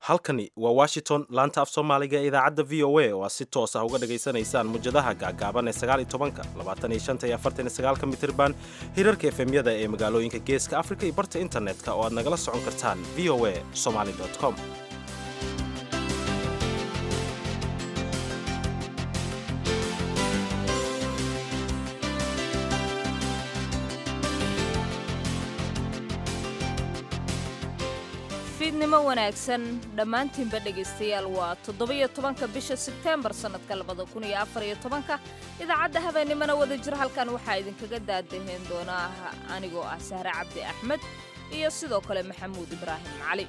halkani waa Washington laanta af Soomaaliga ee idaacadda VOA oo si toos ah uga dhageysanaysaan mujadaha gaagaaban ee 19 25 iyo 49 mitirban hirarka FM-yada ee magaalooyinka Geeska Afrika iyo barta internetka oo aad nagala socon kartaan voasomali.com. fiidnimo wanaagsan dhammaantiinba dhegaystayaal waa 17 bisha Sebteembar sanadka 2014 idaacadda habeenimana wada jir halkan waxaa idinkaga daadaheen doona anigoo ah Sahra Cabdi Axmed iyo sidoo kale Maxamuud Ibraahim Cali.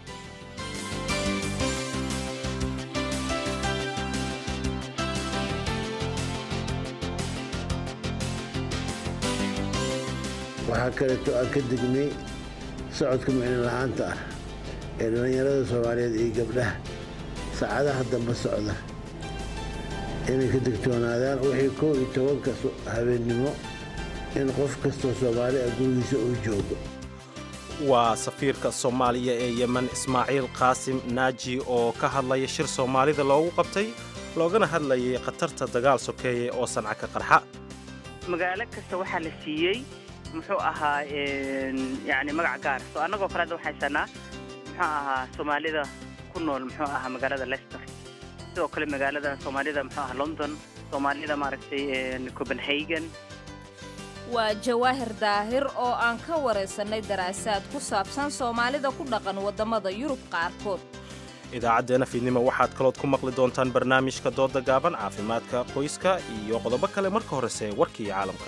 waxaa kaleeto aan ka degnay socodka micno la'aanta ah ee dhallinyarada Soomaaliyeed iyo gabdhaha saacadaha dambe socda inay ka digtoonaadaan wixii 11 habeenimo in qof kastoo Soomaali ah gurigiisa uu joogo. waa safiirka Soomaaliya ee Yemen Ismaaciil Qaasim Naaji oo ka hadlaya shir Soomaalida loogu qabtay loogana hadlayay khatarta dagaal sokeeye oo Sanca ka qarxa. magaalo kasta waxaa la siiyey muxuu ahaa yani magac gaar soo annagoo kale waxay sanaa muxuu ahaa Soomaalida ku nool muxuu ahaa magaalada Leicester sidoo kale magaalada Soomaalida muxuu ahaa London Soomaalida maaragtay Copenhagen. waa Jawaahir Daahir oo aan ka wareysanay daraasaad ku saabsan Soomaalida ku dhaqan wadamada Yurub qaarkood. idaacadeena fiidnimo waxaad kalood ku maqli doontaan barnaamijka dooda gaaban caafimaadka qoyska iyo qodobo kale marka horese warkii caalamka.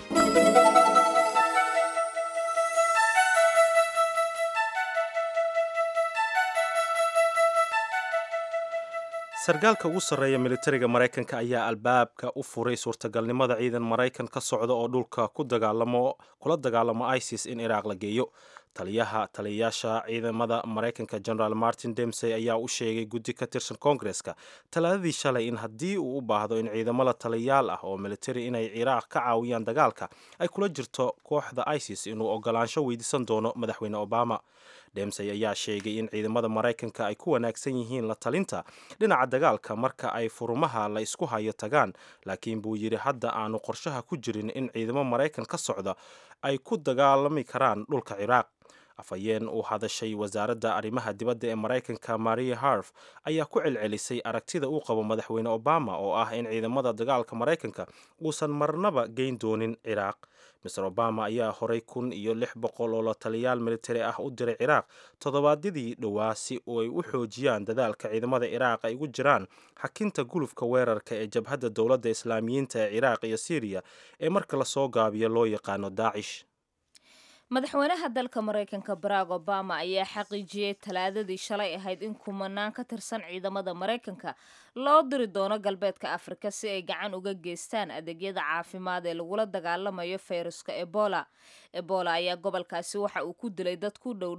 sargaalka ugu sarreeya militariga Mareykanka ayaa albaabka u furay suurtagalnimada ciidan Mareykan ka socda oo dhulka kula dagaalamo ISIS in Iraq la geeyo. taliyayaasha ciidamada Mareykanka General Martin Dempsey ayaa u sheegay guddi ka tirsan Koongareeska talaadadii shalay in haddii uu u baahdo in ciidamada taliyayaal ah oo militari inay Iraq ka caawiyaan dagaalka ay kula jirto kooxda ISIS inuu ogolaansho weydiisan doono madaxweyne Obama. Dempsey ayaa sheegay in ciidamada Mareykanka ay ku wanaagsan yihiin la talinta dhinaca dagaalka marka ay furumaha la isku hayo tagaan, laakiin buu yidhi hadda aanu qorshaha ku jirin in ciidamo Mareykan ka socda ay ku dagaalami karaan dhulka Ciraaq. afhayeen u hadashay wasaaradda arrimaha dibadda ee Mareykanka Maria Harf ayaa ku celcelisay aragtida uu qabo madaxweyne Obama oo ah in ciidamada dagaalka Mareykanka uusan marnaba geyn doonin Ciraaq. Mr. Obama ayaa horay 1600 oo la taliyaal militari ah u diray Ciraaq toddobaadyadii dhowaa si ay u xoojiyaan dadaalka ciidamada Ciraaq ay ugu jiraan xakinta gulufka weerarka ee jabhadda dowladda Islaamiyiinta ee Ciraaq iyo Syria ee marka la soo gaabiyo loo yaqaano Daesh. madaxweynaha dalka Mareykanka Barack Obama ayaa xaqiijiyay talaadadii shalay ahayd in kumanaan ka tirsan ciidamada Mareykanka loo diri doono galbeedka Afrika si ay gacan uga geystaan adeegyada caafimaad ee lagula dagaalamayo fayraska Ebola. Ebola ayaa gobolkaasi waxa uu ku dilay dad ku dhow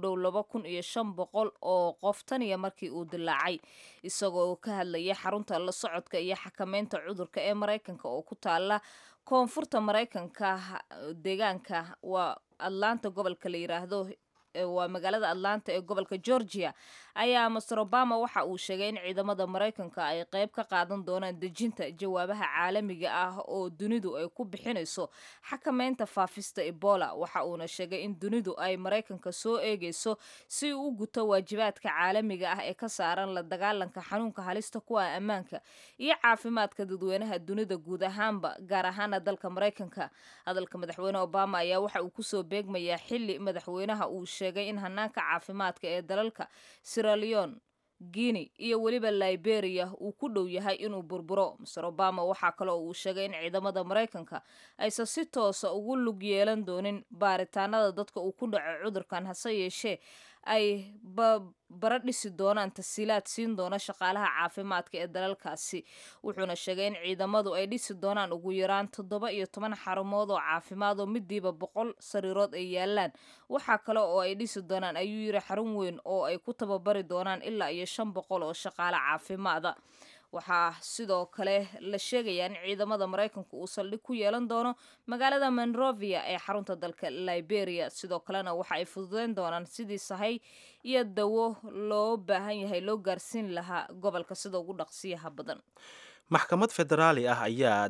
2500 oo qof tan iyo markii uu dilaacay, isagoo ka hadlaya xarunta la socodka iyo xakameynta cudurka ee Mareykanka oo ku taala koonfurta Mareykanka deegaanka waa Atlanta gobolka la yiraahdo waa magaalada Atlanta ee gobolka Georgia ayaa Mr. Obama waxa uu sheegay in ciidamada Mareykanka ay qayb ka qaadan doonaan dejinta jawaabaha caalamiga ah oo dunidu ay ku bixinayso xakameynta faafista Ebola. waxa uuna sheegay in dunidu ay Mareykanka soo eegayso si uu u guto waajibaadka caalamiga ah ee ka saaran la dagaalanka xanuunka halista ku ah ammaanka iyo caafimaadka dadweynaha dunida guud ahaanba gaar ahaan dalka Mareykanka. hadalka madaxweyne Obama ayaa waxa uu ku soo beegmayaa xilli madaxweynaha uu sheegay in hanaanka caafimaadka ee dalalka Sierra Leone, Guinea iyo weliba Liberia uu ku dhow yahay inuu burburo. Mr. Obama waxa kale oo uu sheegay in ciidamada Mareykanka aysan si toos ah ugu lug yeelan doonin baaritaanada dadka uu ku dhaco cudurkan, hase yeeshee ay baradhisi doonaan tasiilaad siin doona shaqaalaha caafimaadka ee dalalkaasi. wuxuuna sheegay in ciidamadu ay dhisi doonaan ugu yaraan 17 xarumood oo caafimaad oo midiiba 100 sariirood ay yaalaan. waxaa kale oo ay dhisi doonaan ayuu yiri xarun weyn oo ay ku tababari doonaan ilaa iyo 500 oo shaqaale caafimaada. waxaa sidoo kale la sheegayaa in ciidamada maraykanku uu saldhig ku yeelan doono magaalada monrovia ee xarunta dalka liberia sidoo kalena waxa ay fududeyn doonaan sidii sahay iyo dawo loo baahan yahay loo gaarsiin lahaa gobolka sida ugu dhaqsiyaha badan. maxkamad federaali ah ayaa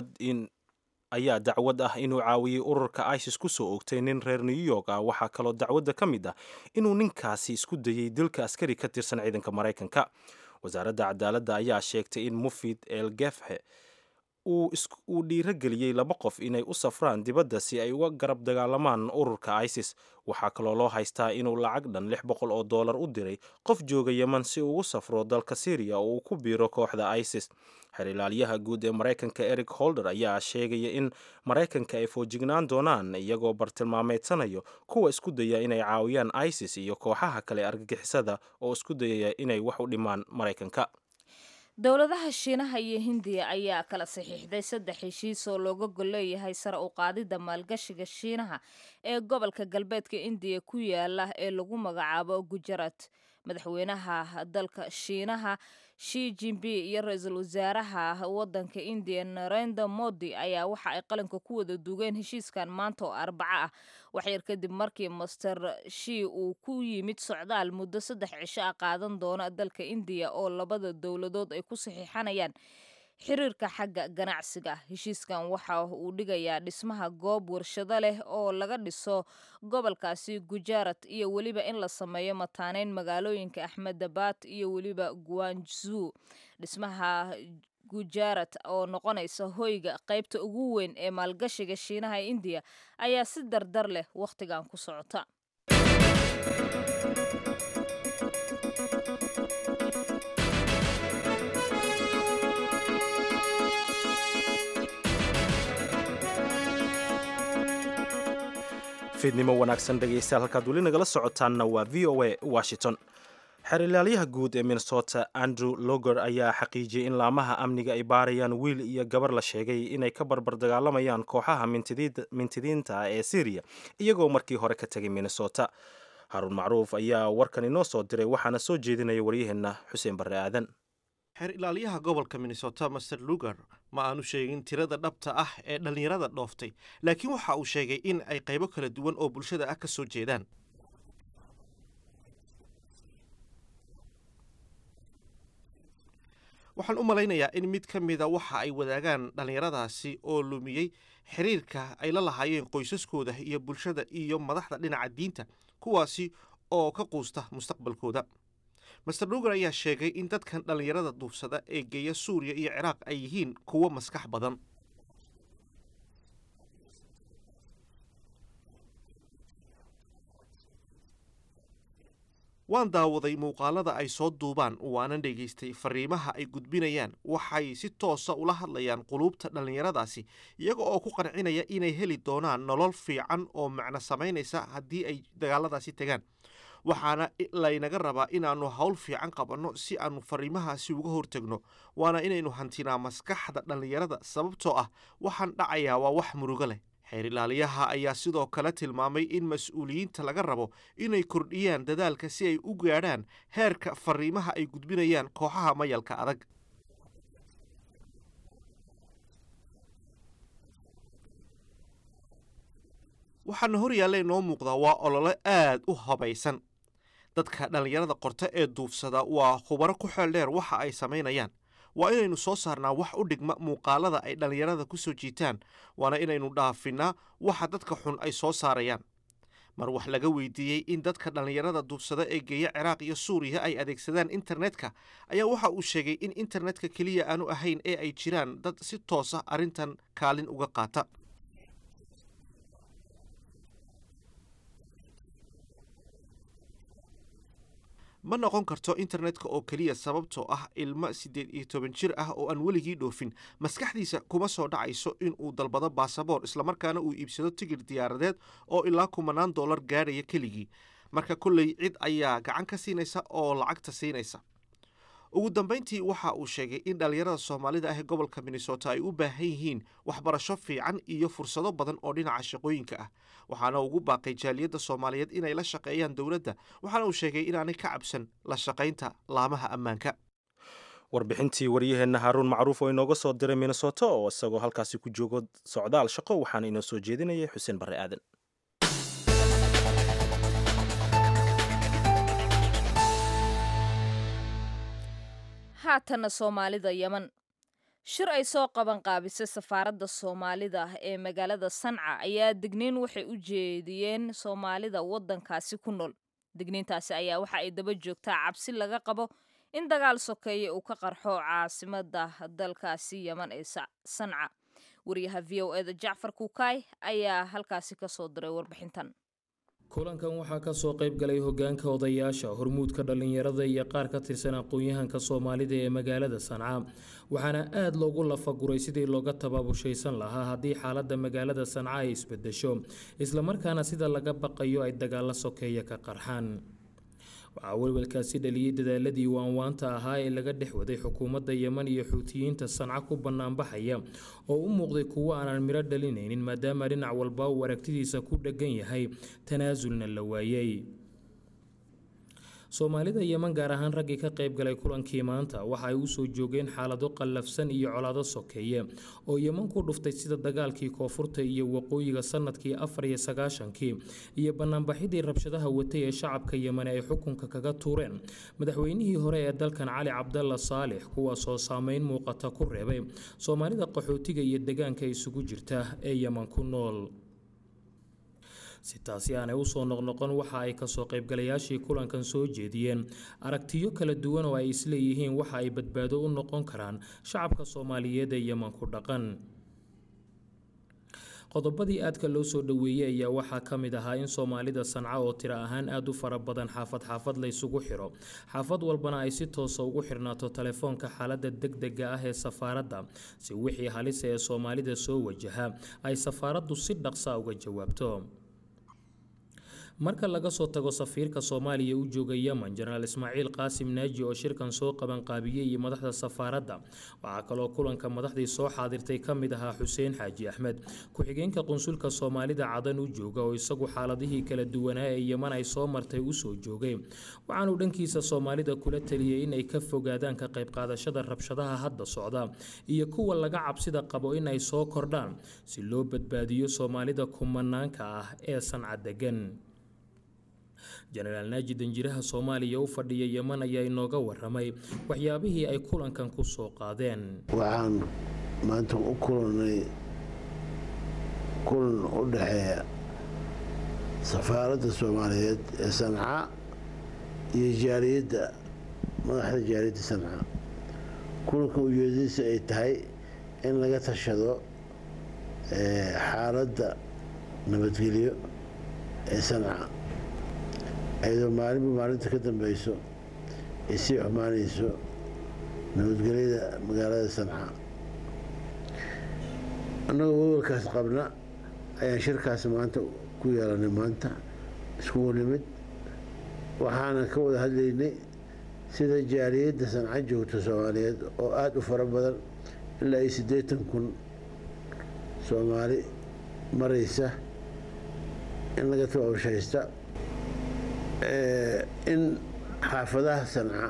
dacwad ah inuu caawiyey ururka isis ku soo oogtay nin reer new york ah. waxaa kaloo dacwadda ka mid ah inuu ninkaasi isku dayey dilka askari ka tirsan ciidanka maraykanka. wasaaradda cadaaladda ayaa sheegtay in mufid el gefhe uu dhiirageliyey 2 qof inay u safraan dibadda si ay uga garab dagaalamaan ururka isis. waxaa kaloo loo haystaa inuu lacag dhan $600 u diray qof jooga yeman si uu ugu safro dalka syriya oo uu ku biiro kooxda isis. xeer ilaaliyaha guud ee maraykanka eric holder ayaa sheegaya in maraykanka ay foojignaan doonaan iyagoo bartilmaameedsanayo kuwa isku daya inay caawiyaan isis iyo kooxaha kale argagixisada oo isku dayaya inay wax u dhimaan maraykanka. dowladaha shiinaha iyo hindiya ayaa kala saxiixday 3 heshiis oo looga gol leeyahay sare u qaadida maalgashiga shiinaha ee gobolka galbeedka indiya ku yaala ee lagu magacaabo gujarat. madaxweynaha dalka shiinaha Xi Jinping iyo ra-iisul wasaaraha wadanka India Narendra Modi ayaa waxa ay qalinka ku wada duugeen heshiiskan maanta oo Arbaco ah. waxyar kadib markii Master Xi uu ku yimid socdaal muddo 3 cisho ah qaadan doona dalka India oo labada dowladood ay ku saxiixanayaan xiriirka xagga ganacsiga. heshiiskan waxa uu dhigayaa dhismaha goob warshado leh oo laga dhiso gobolkaasi Gujarat iyo weliba in la sameeyo mataaneyn magaalooyinka Ahmedabad iyo weliba Guangzhou. dhismaha Gujarat oo noqonaysa hoyga qaybta ugu weyn ee maalgashiga Shiinaha ee India ayaa si dardar leh waqtigan ku socota. fiidnimo wanaagsan dhegaystayaal halkaad weli nagala socotaanna waa v o a washington. xeer ilaaliyaha guud ee minnesota andrew loger ayaa xaqiijiyey in laamaha amniga ay baarayaan wiil iyo gabar la sheegay inay ka barbar dagaalamayaan kooxaha mintidiinta ee syriya iyagoo markii hore ka tegay minnesota. haruun macruuf ayaa warkan inoo soo diray waxaana soo jeedinaya waryaheenna xuseen barre aadan. xeer ilaaliyaha gobolka minnesota master luger ma aanu sheegin tirada dhabta ah ee dhallinyarada dhooftay, laakiin waxa uu sheegay in ay qaybo kala duwan oo bulshada ah ka soo jeedaan. waxaan u malaynayaa in mid ka mida waxa ay wadaagaan dhallinyaradaasi oo lumiyey xiriirka ay la lahaayeen qoysaskooda iyo bulshada iyo madaxda dhinaca diinta, kuwaasi oo ka quusta mustaqbalkooda. master luger ayaa sheegay in dadkan dhallinyarada duufsada ee geeya suuriya iyo ciraaq ay yihiin kuwo maskax badan. waan daawaday muuqaalada ay soo duubaan waanan dhegaystay fariimaha ay gudbinayaan. waxay si toosa ula hadlayaan quluubta dhallinyaradaasi iyaga oo ku qancinaya inay heli doonaan nolol fiican oo macno samaynaysa haddii ay dagaaladaasi tegaan. waxaana laynaga rabaa inaannu hawl fiican qabanno si aannu fariimahaasi uga hortegno, waana inaynu hantinaa maskaxda dhallinyarada sababtoo ah waxaan dhacayaa waa wax murugo leh. xeer ilaaliyaha ayaa sidoo kale tilmaamay in mas-uuliyiinta laga rabo inay kordhiyaan dadaalka si ay u gaadhaan heerka fariimaha ay gudbinayaan kooxaha mayalka adag. waxaana hor yaallay noo muuqdaa waa olole aad u habaysan. dadka dhallinyarada qorta ee duufsada waa khubaro ku xeel dheer waxa ay samaynayaan. waa inaynu soo saarnaa wax u dhigma muuqaalada ay dhallinyarada ku soo jiitaan, waana inaynu dhaafinnaa waxa dadka xun ay soo saarayaan. mar wax laga weydiiyey in dadka dhallinyarada duufsada ee geeya ciraaq iyo suuriya ay adeegsadaan internetka, ayaa waxa uu sheegay in internetka keliya aanu ahayn ee ay jiraan dad si toosa arrintan kaalin uga qaata. ma noqon karto internetka oo keliya sababtoo ah ilmo 18 jir ah oo aan weligii dhoofin maskaxdiisa kuma soo dhacayso inuu dalbado baasaboor islamarkaana uu iibsado tigir diyaaradeed oo ilaa $10 gaadhaya keligii. marka kolley cid ayaa gacan ka siinaysa oo lacagta siinaysa. ugu dambayntii waxa uu sheegay in dhallinyarada soomaalida ah ee gobolka minnesota ay u baahan yihiin waxbarasho fiican iyo fursado badan oo dhinaca shaqooyinka ah. waxaana ugu baaqay jaaliyadda soomaaliyeed inay la shaqeeyaan dowladda, waxaana uu sheegay inaanay ka cabsan la shaqaynta laamaha ammaanka. warbixintii waryaheenna haaruun macruuf oo inooga soo diray minnesota oo isagoo halkaasi ku joogo socdaal shaqo waxaana inoo soo jeedinayay xuseen barre aadan. haatana soomaalida yeman shir ay soo qaban qaabisay safaaradda soomaalida ee magaalada sanca ayaa digniin waxay u jeediyeen soomaalida waddankaasi ku nool. digniintaasi ayaa waxa ay daba joogtaa cabsi laga qabo in dagaal sokeeye uu ka qarxo caasimada dalkaasi yeman ee sanca. wariyaha v o eda jacfar kuukay ayaa halkaasi ka soo diray warbixintan. kulankan waxaa ka soo qayb galay hogaanka odayaasha hormuudka dhallinyarada iyo qaar ka tirsan aqoon-yahanka soomaalida ee magaalada sanca waxaana aada loogu lafaguray sidii looga tabaabushaysan lahaa haddii xaaladda magaalada sanca ay isbedesho islamarkaana sida laga baqayo ay dagaalo sokeeya ka qarxaan. waxaa welwelkaasi dhaliyey dadaaladii waanwaanta ahaa ee laga dhex waday xukuumadda yeman iyo xuutiyiinta sanca ku banaanbaxaya oo u muuqday kuwo aanan midho dhalinaynin maadaama dhinac walba uu aragtidiisa ku dheggan yahay tanaasulna la waayey. soomaalida yeman gaar ahaan raggii ka qayb galay kulankii maanta waxa ay usoo joogeen xaalado qallafsan iyo colaado sokeeye oo yeman ku dhuftay sida dagaalkii koonfurta iyo waqooyiga sanadkii 1994 iyo banaanbaxidii rabshadaha watay ee shacabka yeman ay xukunka kaga tuureen madaxweynihii hore ee dalkan cali cabdalla saalix kuwaasoo saameyn muuqata ku reebay soomaalida qaxootiga iyo deegaanka isugu jirta ee yeman ku nool. si taasi aanay usoo noqnoqon waxa ay kasoo qaybgalayaashii kulankan soo jeediyeen aragtiyo kala duwan oo ay isleeyihiin waxa ay badbaado u noqon karaan shacabka soomaaliyeed ee yeman ku dhaqan. qodobadii aadka loo soo dhoweeyey ayaa waxaa ka mid ahaa in soomaalida sanca oo tiro ahaan aada u fara badan xaafad xaafad la isugu xiro xaafad walbana ay si toosa ugu xirnaato telefoonka xaaladda degdega ah ee safaaradda si wixii halisa ee soomaalida soo wajaha ay safaaraddu si dhaqsa uga jawaabto. marka laga soo tago safiirka Soomaaliya u jooga Yemen General Ismaaciil Qaasim Naaji oo shirkan soo qaban qaabiyay iyo madaxda safaaradda waxa kale oo kulanka madaxdii soo xaadirtay kamid ahaa Xuseen Xaaji Axmed ku-xigeenka qunsulka Soomaalida Cadan u jooga oo isagu xaaladihii kala duwanaa ee Yemen ay soo martay u soo joogay waxaanu dhankiisa Soomaalida kula taliyay in ay ka fogaadaan ka qayb qaadashada rabshadaha hadda socda iyo kuwa laga cabsida qabo in ay soo kordhaan si loo badbaadiyo Soomaalida kumanaanka ah ee Sanca degan. General Naaji danjiraha Soomaaliya u fadhiya Yemen ayaa inooga waramay waxyaabihii ay kulankan ku soo qaadeen. waxaan maanta u kulanay kulan u dhaxeeya safaaradda Soomaaliyeed ee Sanca iyo jaaliyadda madaxda jaaliyadda Sanca. kulanka ujeedadiisa ay tahay in laga tashado xaaladda nabadgelyo ee Sanca ayadoo maalinta ka dambeyso ay sii xumaanayso nabadgelyada magaalada Sanca. annagoo walwalkaas qabna ayaan shirkaas maanta ku yeelanay maanta iskugu nimid waxaana ka wada hadlaynay sida jaaliyadda Sanca joogta Soomaaliyeed oo aada u fara badan ilaa 80,000 Soomaali maraysa in laga tababarshaysta in xaafadaha Sanca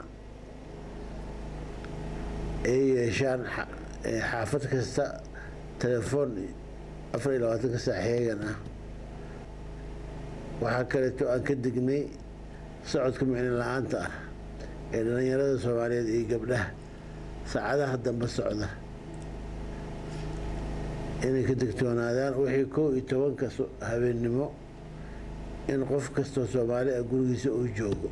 ay yeeshaan xaafad kasta telefoon 24 saac xeegan ah. waxaa kaleeto aan ka dignay socodka micno la-aanta ah ee dhalinyarada Soomaaliyeed iyo gabdhaha saacadaha dambe socda inay ka digtoonaadaan wixii 11 habeenimo in qof kastoo Soomaali ah gurigiisa uu joogo.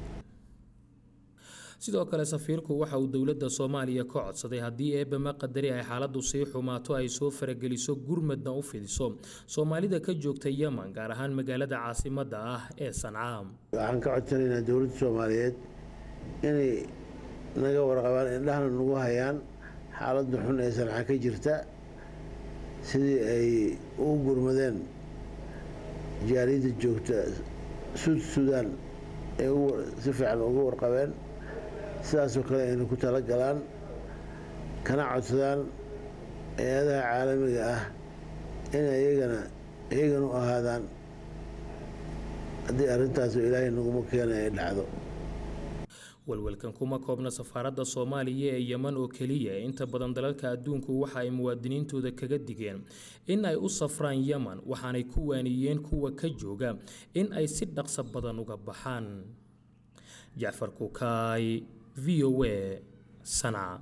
sidoo kale safiirku waxa uu dawladda Soomaaliya ka codsaday haddii eebama qadari ay xaaladdu sii xumaato ay soo farageliso gurmadna u fidiso Soomaalida ka joogta Yemen gaar ahaan magaalada caasimadda ah ee Sanca. waxaan ka codsanaynaa dawladda Soomaaliyeed inay naga warqabaan indhahana nagu hayaan xaaladda xun ee Sanca ka jirta sidii ay u gurmadeen jaaliyadda joogta Suudaan ee si fiican uga warqabeen sidaasoo kale aynu ku talagalaan kana codsadaan hay-adaha caalamiga ah in iyagana u ahaadaan haddii arrintaasoo ilaahay naguma keena ay dhacdo. walwalkan kuma koobna safaaradda Soomaaliya ee Yemen oo kaliya, inta badan dalalka adduunku waxa ay muwaadiniintooda kaga digeen in ay u safraan Yemen, waxaanay ku waaniyeen kuwa ka jooga in ay si dhaqso badan uga baxaan. Jacfar Kukaay, VOA, Sanaa.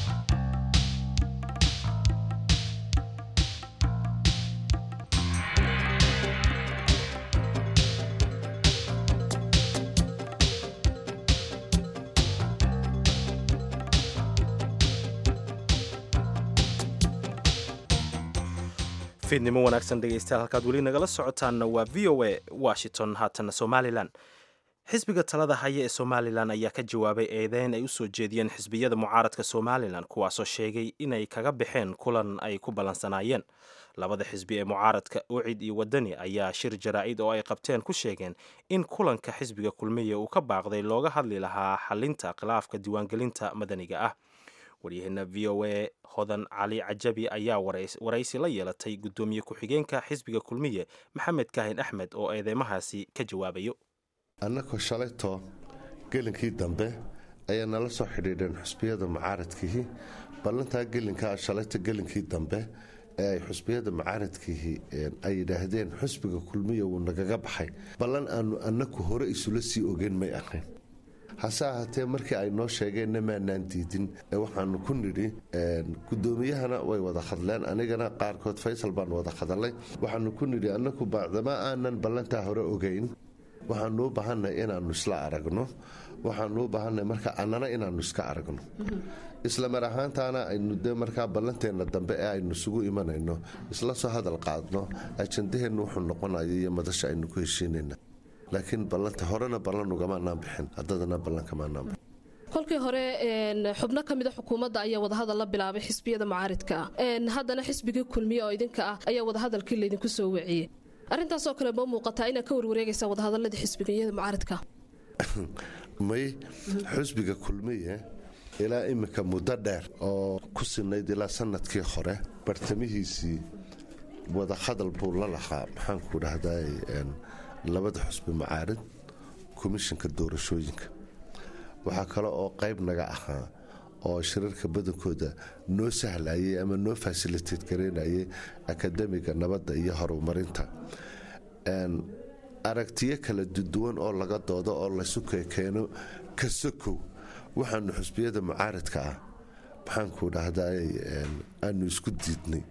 fiidnimo wanaagsan dhegaystayaal, halkaad weli nagala socotaanna waa VOA Washington. haatana Somalilan. xisbiga talada haya ee Somalilan ayaa ka jawaabay eedeyn ay u soo jeediyeen xisbiyada mucaaradka Somalilan, kuwaasoo sheegay inay kaga baxeen kulan ay ku ballansanaayeen. labada xisbi ee mucaaradka Ucid iyo Wadani ayaa shir jaraa'id oo ay qabteen ku sheegeen in kulanka xisbiga kulmiye uu ka baaqday looga hadli lahaa xalinta khilaafka diiwaangelinta madaniga ah. waryaheena VOA Hodan Cali Cajabi ayaa waraysi la yeelatay gudoomiye ku-xigeenka xisbiga kulmiye Maxamed Kaahin Axmed oo eedeymahaasi ka jawaabayo. annagoo shalayto gelinkii dambe ayaa nala soo xidhiidheen xusbiyada mucaaradkiihi ballantaa gelinkaa shalayto gelinkii dambe ee ay xusbiyada mucaaradkiihi ay yidhaahdeen xusbiga kulmiya wuu nagaga baxay ballan aanu annagu hore isula sii ogeyn may ahayn. hase ahaatee markii ay noo sheegeenna maanaan diidin waxaanu ku nidhi gudoomiyahana way wada hadleen, anigana qaarkood Faysal baan wada hadalay. waxaanu ku nidhi annagu bacdama aanan ballantaa hore ogeyn waxaanu u baahanay inaannu isla aragno, waxaanu u baahanay marka annana inaannu iska aragno, isla mar ahaantaana aynu de markaa ballanteenna dambe ee aynu isugu imanayno isla soo hadal qaadno ajandaheennu wuxuu noqonayo iyo madasha aynu ku heshiinayna. laakiin ballanta horena ballan ugamaanaan bixin, haddadana ballankamaanaan bixin. kolkii hore xubno ka mida xukuumadda ayaa wadahadal la bilaabay xisbiyada mucaaradka haddana xisbigii kulmiye oo idinka ah ayaa wadahadalkii laydinku soo waciyey. arrintaasoo kale ma muuqataa inaad ka warwareegaysaa wadahadaladii xisbiyada mucaaradka? may xisbiga kulmiye ilaa imika muddo dheer oo ku sinayd ilaa sanadkii hore bartamihiisii wadahadal buu la lahaa maxaanku dhahday labada xusbi mucaarad komishanka doorashooyinka. waxaa kale oo qayb naga ahaa oo shirarka badankooda noo sahlayay ama noo fasilitate gareynayay akademiga nabadda iyo horumarinta. aragtiyo kala duwan oo laga doodo oo laysu keeno ka sokow waxaanu xusbiyada mucaaradka ah maxaanku dhahday aanu isku diidnay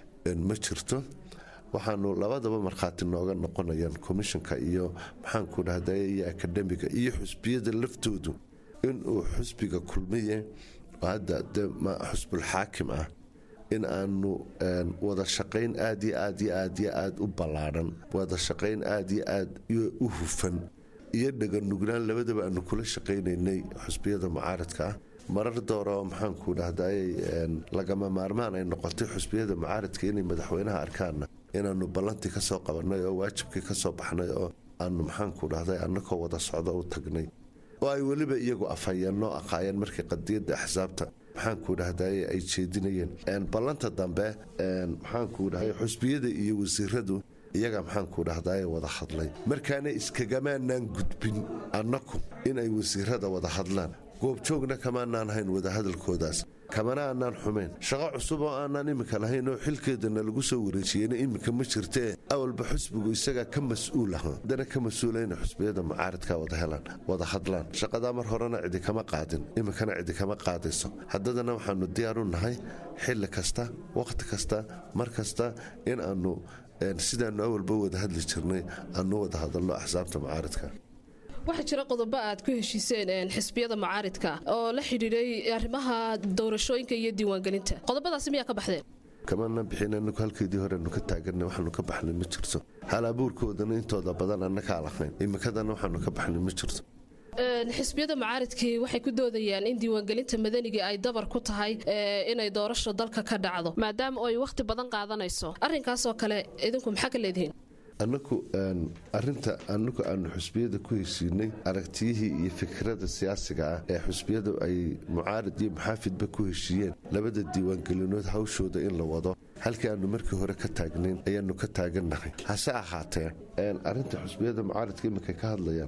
ma jirto. waxaanu labadaba markhaati nooga noqonayaan komishanka iyo maxaanku dhahday iyo akademiga iyo xusbiyada laftoodu inuu xusbiga kulmiye hadda xusbul xaakim ah in aanu wada shaqayn aad iyo aad iyo aad iyo aad u ballaadhan, wada shaqayn aad iyo aad u hufan iyo dhaganugnaan labadaba aanu kula shaqaynaynay xusbiyada mucaaradka ah. marar dooro maxaanku dhahday lagama maarmaan ay noqotay xusbiyada mucaaradka inay madaxweynaha arkaanna inaanu ballantii ka soo qabannay oo waajibkii ka soo baxnay oo aanu maxaanku dhahday annakoo wada socdo u tagnay oo ay weliba iyagu afhayeen noo aqaayeen markii qadiyadda axsaabta maxaanku dhahday ay jeedinayeen. ballanta dambe maxaanku dhahay xusbiyada iyo wasiiradu iyaga maxaanku dhahday wada hadlay, markaana iskagamaanaan gudbin annaku inay wasiirada wada hadlaan. goobjoogna kamaanaan hayn wadahadalkoodaas, kamana aanaan xumayn. shaqo cusub oo aanaan imika lahayn oo xilkeedana lagu soo wareejiyeyna imika ma jirtee awalba xusbigu isagaa ka mas-uul aha, haddana ka mas-uulayna xusbiyada mucaaradka wada hadlaan. shaqadaa mar horena cidi kama qaadin, imikana cidi kama qaadayso. haddadana waxaanu diyaar u nahay xilli kasta, wakhti kasta, mar kasta in aanu sidaanu awalba wada hadli jirnay aanu wada hadalno axsaabta mucaaradka. waxaa jira qodobo aad ku heshiiseen xisbiyada mucaaridka oo la xidhiidhay arrimaha doorashooyinka iyo diiwaangelinta. qodobadaasi miyaa ka baxdeen? kamana bixin anagu halkeedii horenu ka taaganay, waxaanu ka baxnay ma jirto. hal abuurkoodana intooda badan annakaa lahayn, imikadana waxaanu ka baxnay ma jirto. xisbiyada mucaaridkii waxay ku doodayaan in diiwaangelinta madaniga ay dabar ku tahay inay doorasho dalka ka dhacdo maadaama ay wakhti badan qaadanayso. arrinkaasoo kale idinku maxaa ka leedihiin? annagu arinta annagu aanu xusbiyada ku heshiinay aragtiyihii iyo fikrada siyaasiga ah ee xusbiyadu ay mucaarid iyo muxaafidba ku heshiiyeen labada diiwaangelinood hawshooda in la wado halkii aanu markii hore ka taagnayn ayaanu ka taagannahay. hase ahaatee arinta xusbiyada mucaaridka iminka ka hadlayaan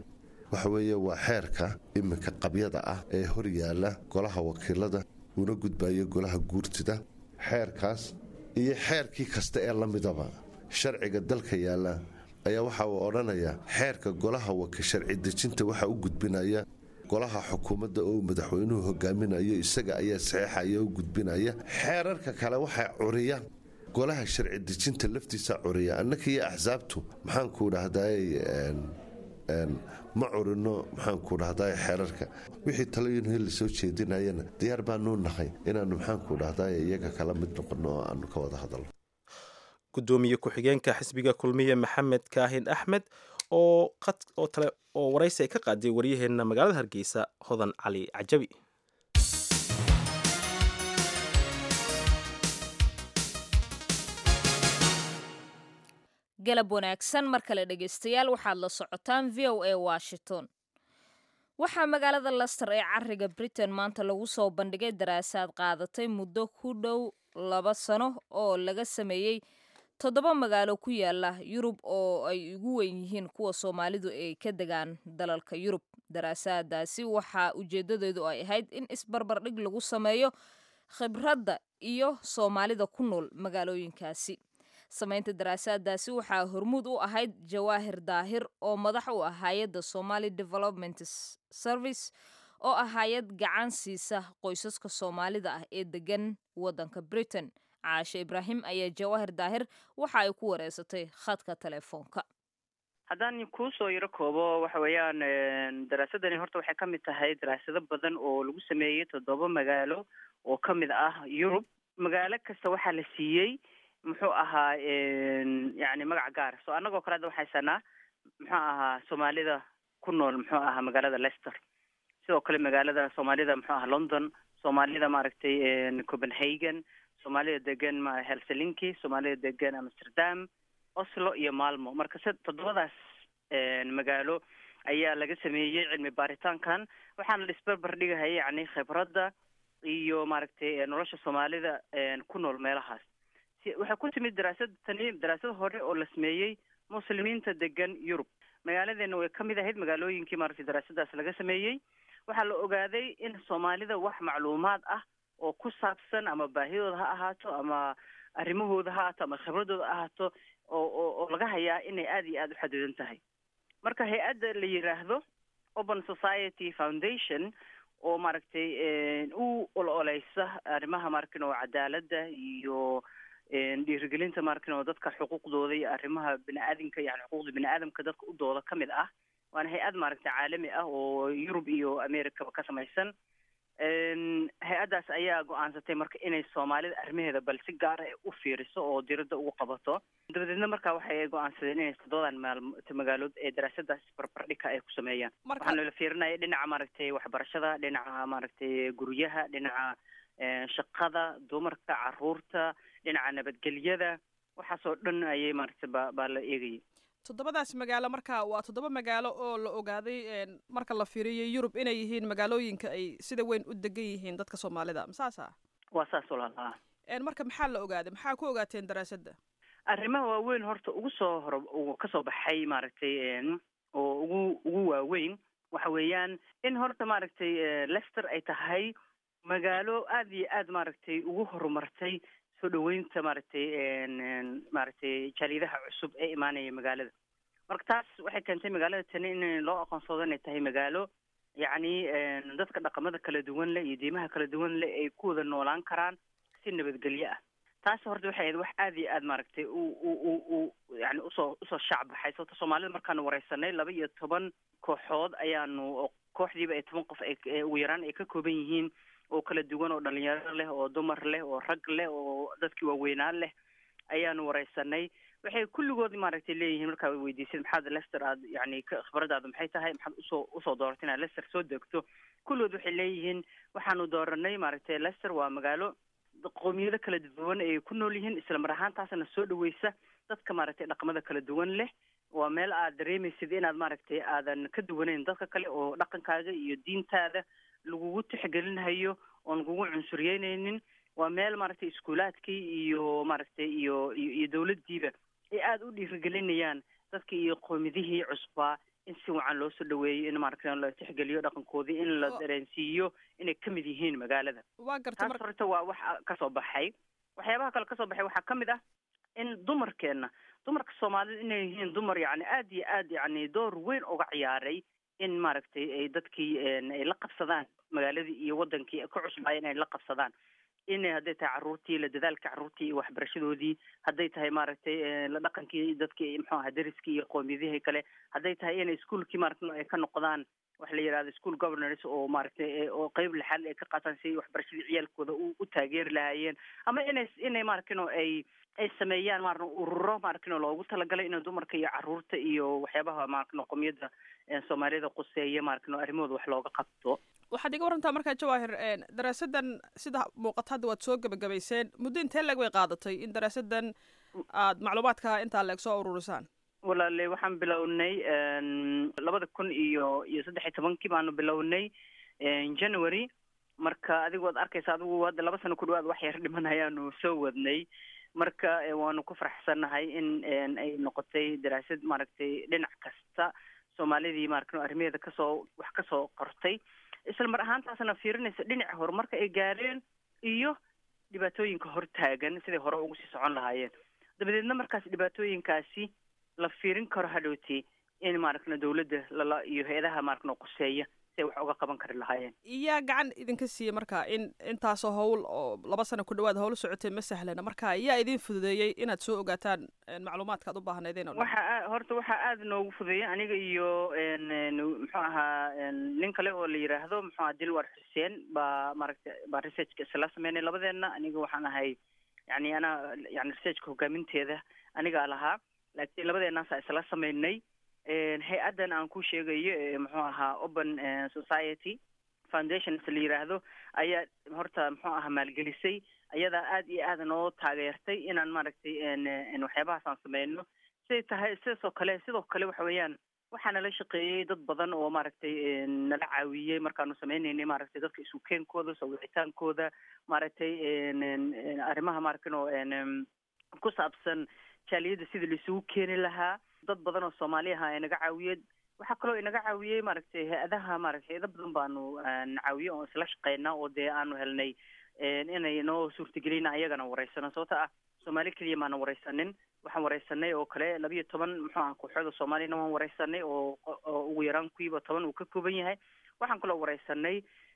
waxa weeye waa xeerka iminka qabyada ah ee hor yaalla golaha wakiilada una gudbayo golaha guurtida xeerkaas iyo xeerkii kasta ee la midaba sharciga dalka yaalla ayaa waxa uu odhanayaa xeerka golaha sharci dejinta waxa u gudbinaya golaha xukuumadda oo madaxweynuhu hogaaminayo isaga ayaa saxeexaya u gudbinaya xeerarka kale waxay curiyaan golaha sharci dejinta laftiisa curiya annaka iyo axsaabtu maxaanku dhahdaay ma curino maxaanku dhahdaay xeerarka wixii talooyin la soo jeedinayana diyaar baanu nahay inaanu maxaanku dhahdaay iyaga kala mid noqono oo aanu ka wada hadalno gudoomiye ku-xigeenka xisbiga kulmiye maxamed kaahin axmed oo waraysi ay ka qaaday waryaheena magaalada hargeysa hodan cali cajabi. galab wanaagsan mar kale dhegaystayaal waxaad la socotaan VOA Washington. waxaa magaalada Leicester ee cariga Britain maanta lagu soo bandhigay daraasaad qaadatay muddo ku dhow 2 sano oo laga sameeyey 7 magaalo ku yaala Yurub oo ay ugu weyn yihiin kuwa Soomaalidu ay ka degaan dalalka Yurub. Daraasaadaasi waxaa ujeedadeedu ay ahayd in isbarbardhig lagu sameeyo khibradda iyo Soomaalida ku nool magaalooyinkaasi. samaynta daraasaadaasi waxaa hormuud u ahayd Jawaahir Daahir oo madax u ah hay'adda Somali Development Service oo ah hay'ad gacan siisa qoysaska Soomaalida ah ee degan wadanka Britain. Caashe Ibrahim ayaa Jawaahir Daahir waxa ay ku wareysatay khadka telefoonka. haddaan kuu soo yaro koobo waxa weeyaan daraasadani horta waxay ka mid tahay daraasado badan oo lagu sameeyey 7 magaalo oo ka mid ah Yurub. magaalo kasta waxaa la siiyey muxuu ahaa yani magac gaar soo anagoo kale waxay sanaa muxuu ahaa Soomaalida ku nool muxuu ahaa magaalada Leicester sidoo kale magaalada Soomaalida muxuu ahaa London Soomaalida maaragtay Copenhagen Soomaalida degan Helsinki Soomaalida degan Amsterdam Oslo iyo Malmo marka 7daas magaalo ayaa laga sameeyay cilmi baaritaankan waxaana la isbarbar dhigay yani khibradda iyo maaragtay nolosha Soomaalida ku nool meelahaas waxay ku timid daraasad hore oo la sameeyay muslimiinta degan Yurub magaaladeena way ka mid ahayd magaalooyinkii maaragtay daraasadaas laga sameeyay waxaa la ogaaday in Soomaalida wax macluumaad ah oo ku saabsan ama baahidooda ha ahaato ama arrimahooda ha ahaato ama khibradooda ha ahaato oo laga hayaa inay aad iyo aad u xadidan tahay marka hay-adda la yiraahdo Open Society Foundation oo maaragtay u ololeysa arrimaha markan oo cadaaladda iyo dhiirigelinta markan oo dadka xuquuqdooda iyo arrimaha bini'aadamka yani xuquuqda bini'aadamka dadka u dooda ka mid ah waana hay-ad maaragtay caalami ah oo Yurub iyo America ka samaysan hay-adaas ayaa go'aansatay marka inay Soomaalida arrimaheeda bal si gaar ah u fiiriso oo diiradda ugu qabato dabadeedna marka waxay go'aansadeen inay 7 magaalood ee daraasadaas barbardhigka ay ku sameeyaan waxaana la fiirinaya dhinaca maaragtay waxbarashada dhinaca maaragtay guryaha dhinaca shaqada dumarka caruurta dhinaca nabadgelyada waxaasoo dhan ayay maaragtay baa la eegayay 7daas magaalo marka waa 7 magaalo oo la ogaaday marka la fiiriyay Yurub inay yihiin magaalooyinka ay sida weyn u degan yihiin dadka Soomaalida masaasa waa saas walaalaha marka maxaa la ogaaday maxaa ku ogaateen daraasadda arrimaha waaweyn horta ugu ka soo baxay maaragtay oo ugu waaweyn waxa weeyaan in horta maaragtay Leicester ay tahay magaalo aad iyo aad maaragtay ugu horumartay soo dhaweynta maaragtay jaaliyadaha cusub ee imaanaya magaalada marka taas waxay keentay magaalada tani in loo aqoonsado inay tahay magaalo yacni dadka dhaqamada kala duwan leh iyo diimaha kala duwan leh ay ku wada noolaan karaan si nabadgelyo ah taas horta waxay ahayd wax aad iyo aad maaragtay yani usoo shacbaxay sababta Soomaalida markaanu wareysanay 12 kooxood ayaanu kooxdiiba ay 10 qof ay ugu yaraan ay ka kooban yihiin oo kala duwan oo dhalinyaro leh oo dumar leh oo rag leh oo dadkii waaweynaan leh ayaanu wareysanay waxay kulligood maaragtay leeyihiin markaa weydiisay maxaad Leicester aad yani khibradaadu maxay tahay maxaad usoo dooratay inaad Leicester soo degto kulligood waxay leeyihiin waxaanu dooranay maaragtay Leicester waa magaalo qowmiyado kala duwan ay ku nool yihiin isla mar ahaantaasna soo dhaweysa dadka maaragtay dhaqamada kala duwan leh waa meel aad dareemaysid inaad maaragtay aadan ka duwanayn dadka kale oo dhaqankaaga iyo diintaada lagugu tixgelinayo oon lagugu cunsuryeynaynin waa meel maaragtay iskuulaadkii iyo maaragtay iyo dawladdiiba ay aad u dhiirigelinayaan dadka iyo qowmiyadihii cusbaa in si wacan loo soo dhaweeyo in maaragtay la tixgeliyo dhaqankoodii in la dareensiiyo inay ka mid yihiin magaalada waa gartay taas horta waa wax ka soo baxay waxyaabaha kale ka soo baxay waxaa ka mid ah in dumarka Soomaalida inay yihiin dumar yacni aad iyo aad yacni door weyn uga ciyaaray in maaragtay ay dadkii ay la qabsadaan magaaladii iyo wadankii ka cusbaayeen ay la qabsadaan in hadday tahay carruurtii la dadaalka carruurtii iyo waxbarashadoodii hadday tahay maaragtay la dhaqankii dadkii muxuu ahaa dariskii iyo qoomiyadihii kale hadday tahay inay iskuulkii maaragtay ay ka noqdaan wax la yidhahdo school governors oo maaragtay oo qayb lixaad ay ka qaataan si waxbarashadii ciyaalkooda u taageeri lahaayeen ama inay maaragtay ay sameeyaan ururo maaragtay loogu talagalay in dumarka iyo carruurta iyo waxyaabaha maaragtay qowmiyadda Soomaalida quseeya maaragtay arrimooda wax looga qabto waxaad iga warantaa markaa Jawaahir daraasadan sida muuqata hadda waad soo gabagabayseen muddo intee lag way qaadatay in daraasadan aad macluumaadka intaa lag soo ururisaan walaale waxaan bilownay 2013 baanu bilownay January marka adigu waad arkaysaa adigu hadda 2 sano ku dhawaad wax yar dhimanayaanu soo wadnay marka waanu ku faraxsanahay in ay noqotay daraasad maaragtay dhinac kasta Soomaalidii maaragtay arrimeeda wax ka soo qortay isla mar ahaantaasna fiirinaysa dhinaca horumarka ay gaareen iyo dhibaatooyinka hortaagan sidii hore ugu sii socon lahaayeen dabadeedna markaas dhibaatooyinkaasi la fiirin karo hadhowtii in maaragtay dawladda iyo hay'adaha maaragtay quseeya si wax uga qaban kari lahaayeen iyaa gacan idinka siiyay marka in intaasoo hawl oo 2 sano ku dhawaad hawl socotay ma sahlana marka iyaa idin fududeeyay inaad soo ogaataan macluumaadka aad u baahnaydeen oo waxa aad noogu fududeeyay aniga iyo muxuu ahaa nin kale oo la yiraahdo muxuu ahaa Dilwar Xuseen ba research isla sameynay labadeena aniga waxaan ahay ana research hogaaminteeda aniga lahaa laakiin labadeena isla sameynay hay-adan aan ku sheegayo muxuu ahaa Open Society Foundation la yiraahdo ayaa horta muxuu ahaa maalgelisay ayada aad iyo aad noo taageertay inaan maaragtay waxyaabahaas aan sameeyno sidoo kale waxa weeyaan waxaana la shaqeeyay dad badan oo maaragtay nala caawiyay markaanu sameynaynay maaragtay dadka isu keenkooda soo wicitaankooda maaragtay arrimaha maaragtay ku saabsan jaaliyada sidii la isugu keeni lahaa dad badan oo Soomaali ah ay naga caawiyay waxa kale oo inaga caawiyay maaragtay hay'adaha maaragtay hay'ado badan baanu caawiyay oo isla shaqeynaa oo aanu helnay inay noo suurtagelina ayagana wareysano sababtoo ah Soomaali kaliya maana wareysanin waxaan wareysanay oo kale 12 muxuu ah kooxda Soomaalina waan wareysanay oo ugu yaraan kuiba 10 uu ka kooban yahay waxaan kale wareysanay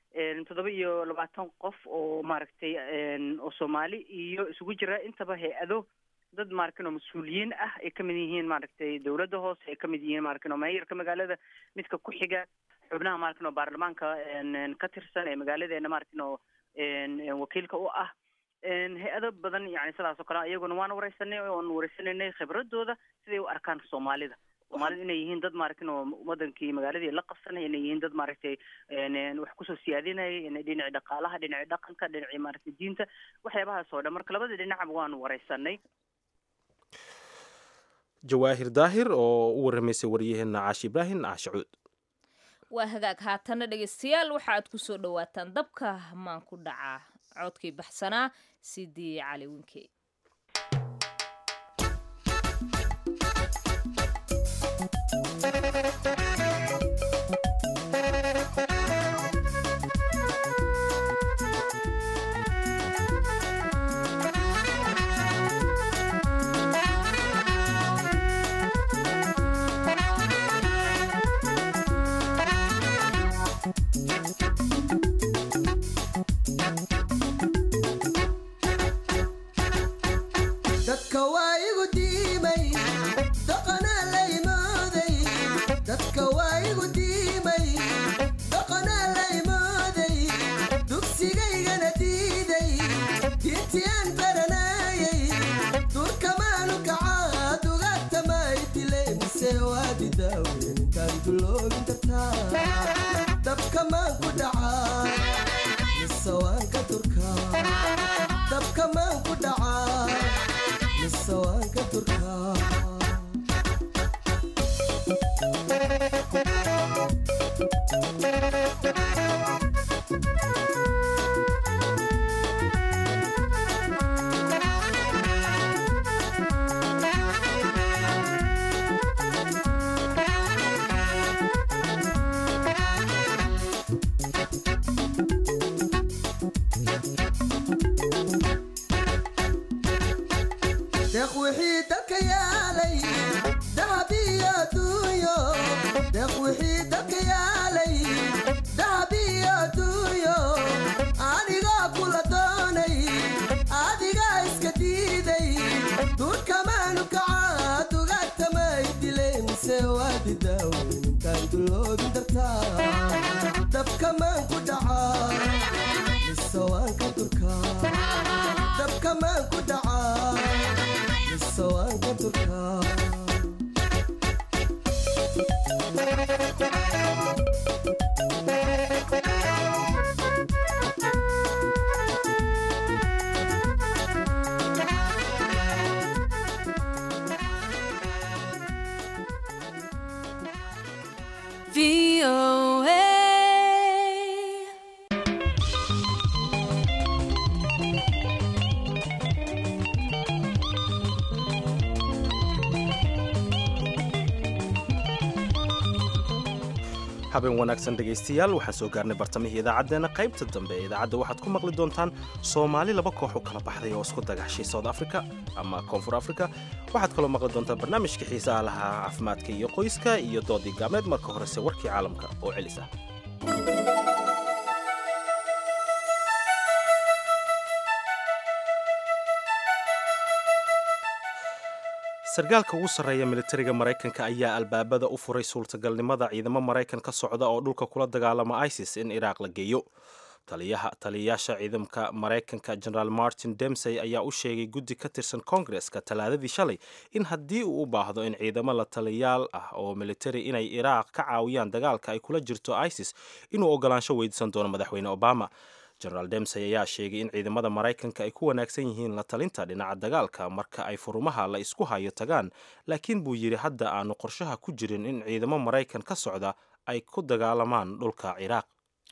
27 qof oo maaragtay oo Soomaali iyo isugu jira intaba hay'ado dad maaragtay mas'uuliyiin ah ay ka mid yihiin maaragtay dawladda hoose ay ka mid yihiin maaragtay maayirka magaalada midka ku xiga xubnaha maaragtay baarlamaanka ka tirsan ee magaaladeena maaragtay wakiilka u ah hay'ado badan sidaas oo kale ayaguna waan wareysanay khibradooda siday u arkaan Soomaalida inay yihiin dad maaragtay wadankii magaaladii la qabsanay inay yihiin dad maaragtay wax ku soo siyaadinay inay dhinaca dhaqaalaha dhinaca dhaqanka dhinaca maaragtay diinta waxyaabahaas oo dhan marka labada dhinacba waan wareysanay Jawaahir Daahir oo u waramaysay wariyaheena Caashi Ibraahin Caashicuud waa hagaag haatana dhegeystayaal waxa aad ku soo dhawaataan dabka maan ku dhacaa codkii baxsanaa sidii Cali Winke waadi daaweyn kaan duloobin dartaa dabkamaan ku dhacaa mise waan ka durkaa dabkamaan ku dhacaa mise waan ka durkaa habeen wanaagsan dhegaystayaal waxaan soo gaarnay bartamihii idaacaddeenna qaybta dambe ee idaacadda waxaad ku maqli doontaan soomaali laba koox u kala baxday oo isku dagaashay south africa ama koonfur africa waxaad kaloo maqli doontaan barnaamijka xiisaha lahaa caafimaadka iyo qoyska iyo doodii gaameed marka horese warkii caalamka oo celis ah sargaalka ugu sarreeya militariga maraykanka ayaa albaabada u furay suurtagalnimada ciidamo maraykan ka socda oo dhulka kula dagaalama isis in iraaq la geeyo taliyayaasha ciidamka maraykanka generaal martin demsey ayaa u sheegay guddi ka tirsan koongareska talaadadii shalay in haddii uu u baahdo in ciidamo la taliyaal ah oo militari inay iraaq ka caawiyaan dagaalka ay kula jirto isis inuu ogolaansho weydiisan doono madaxweyne obama generaal demsey ayaa sheegay in ciidamada maraykanka ay ku wanaagsan yihiin la talinta dhinaca dagaalka marka ay furumaha la isku hayo tagaan laakiin buu yidhi hadda aanu qorshaha ku jirin in ciidamo maraykan ka socda ay ku dagaalamaan dhulka ciraaq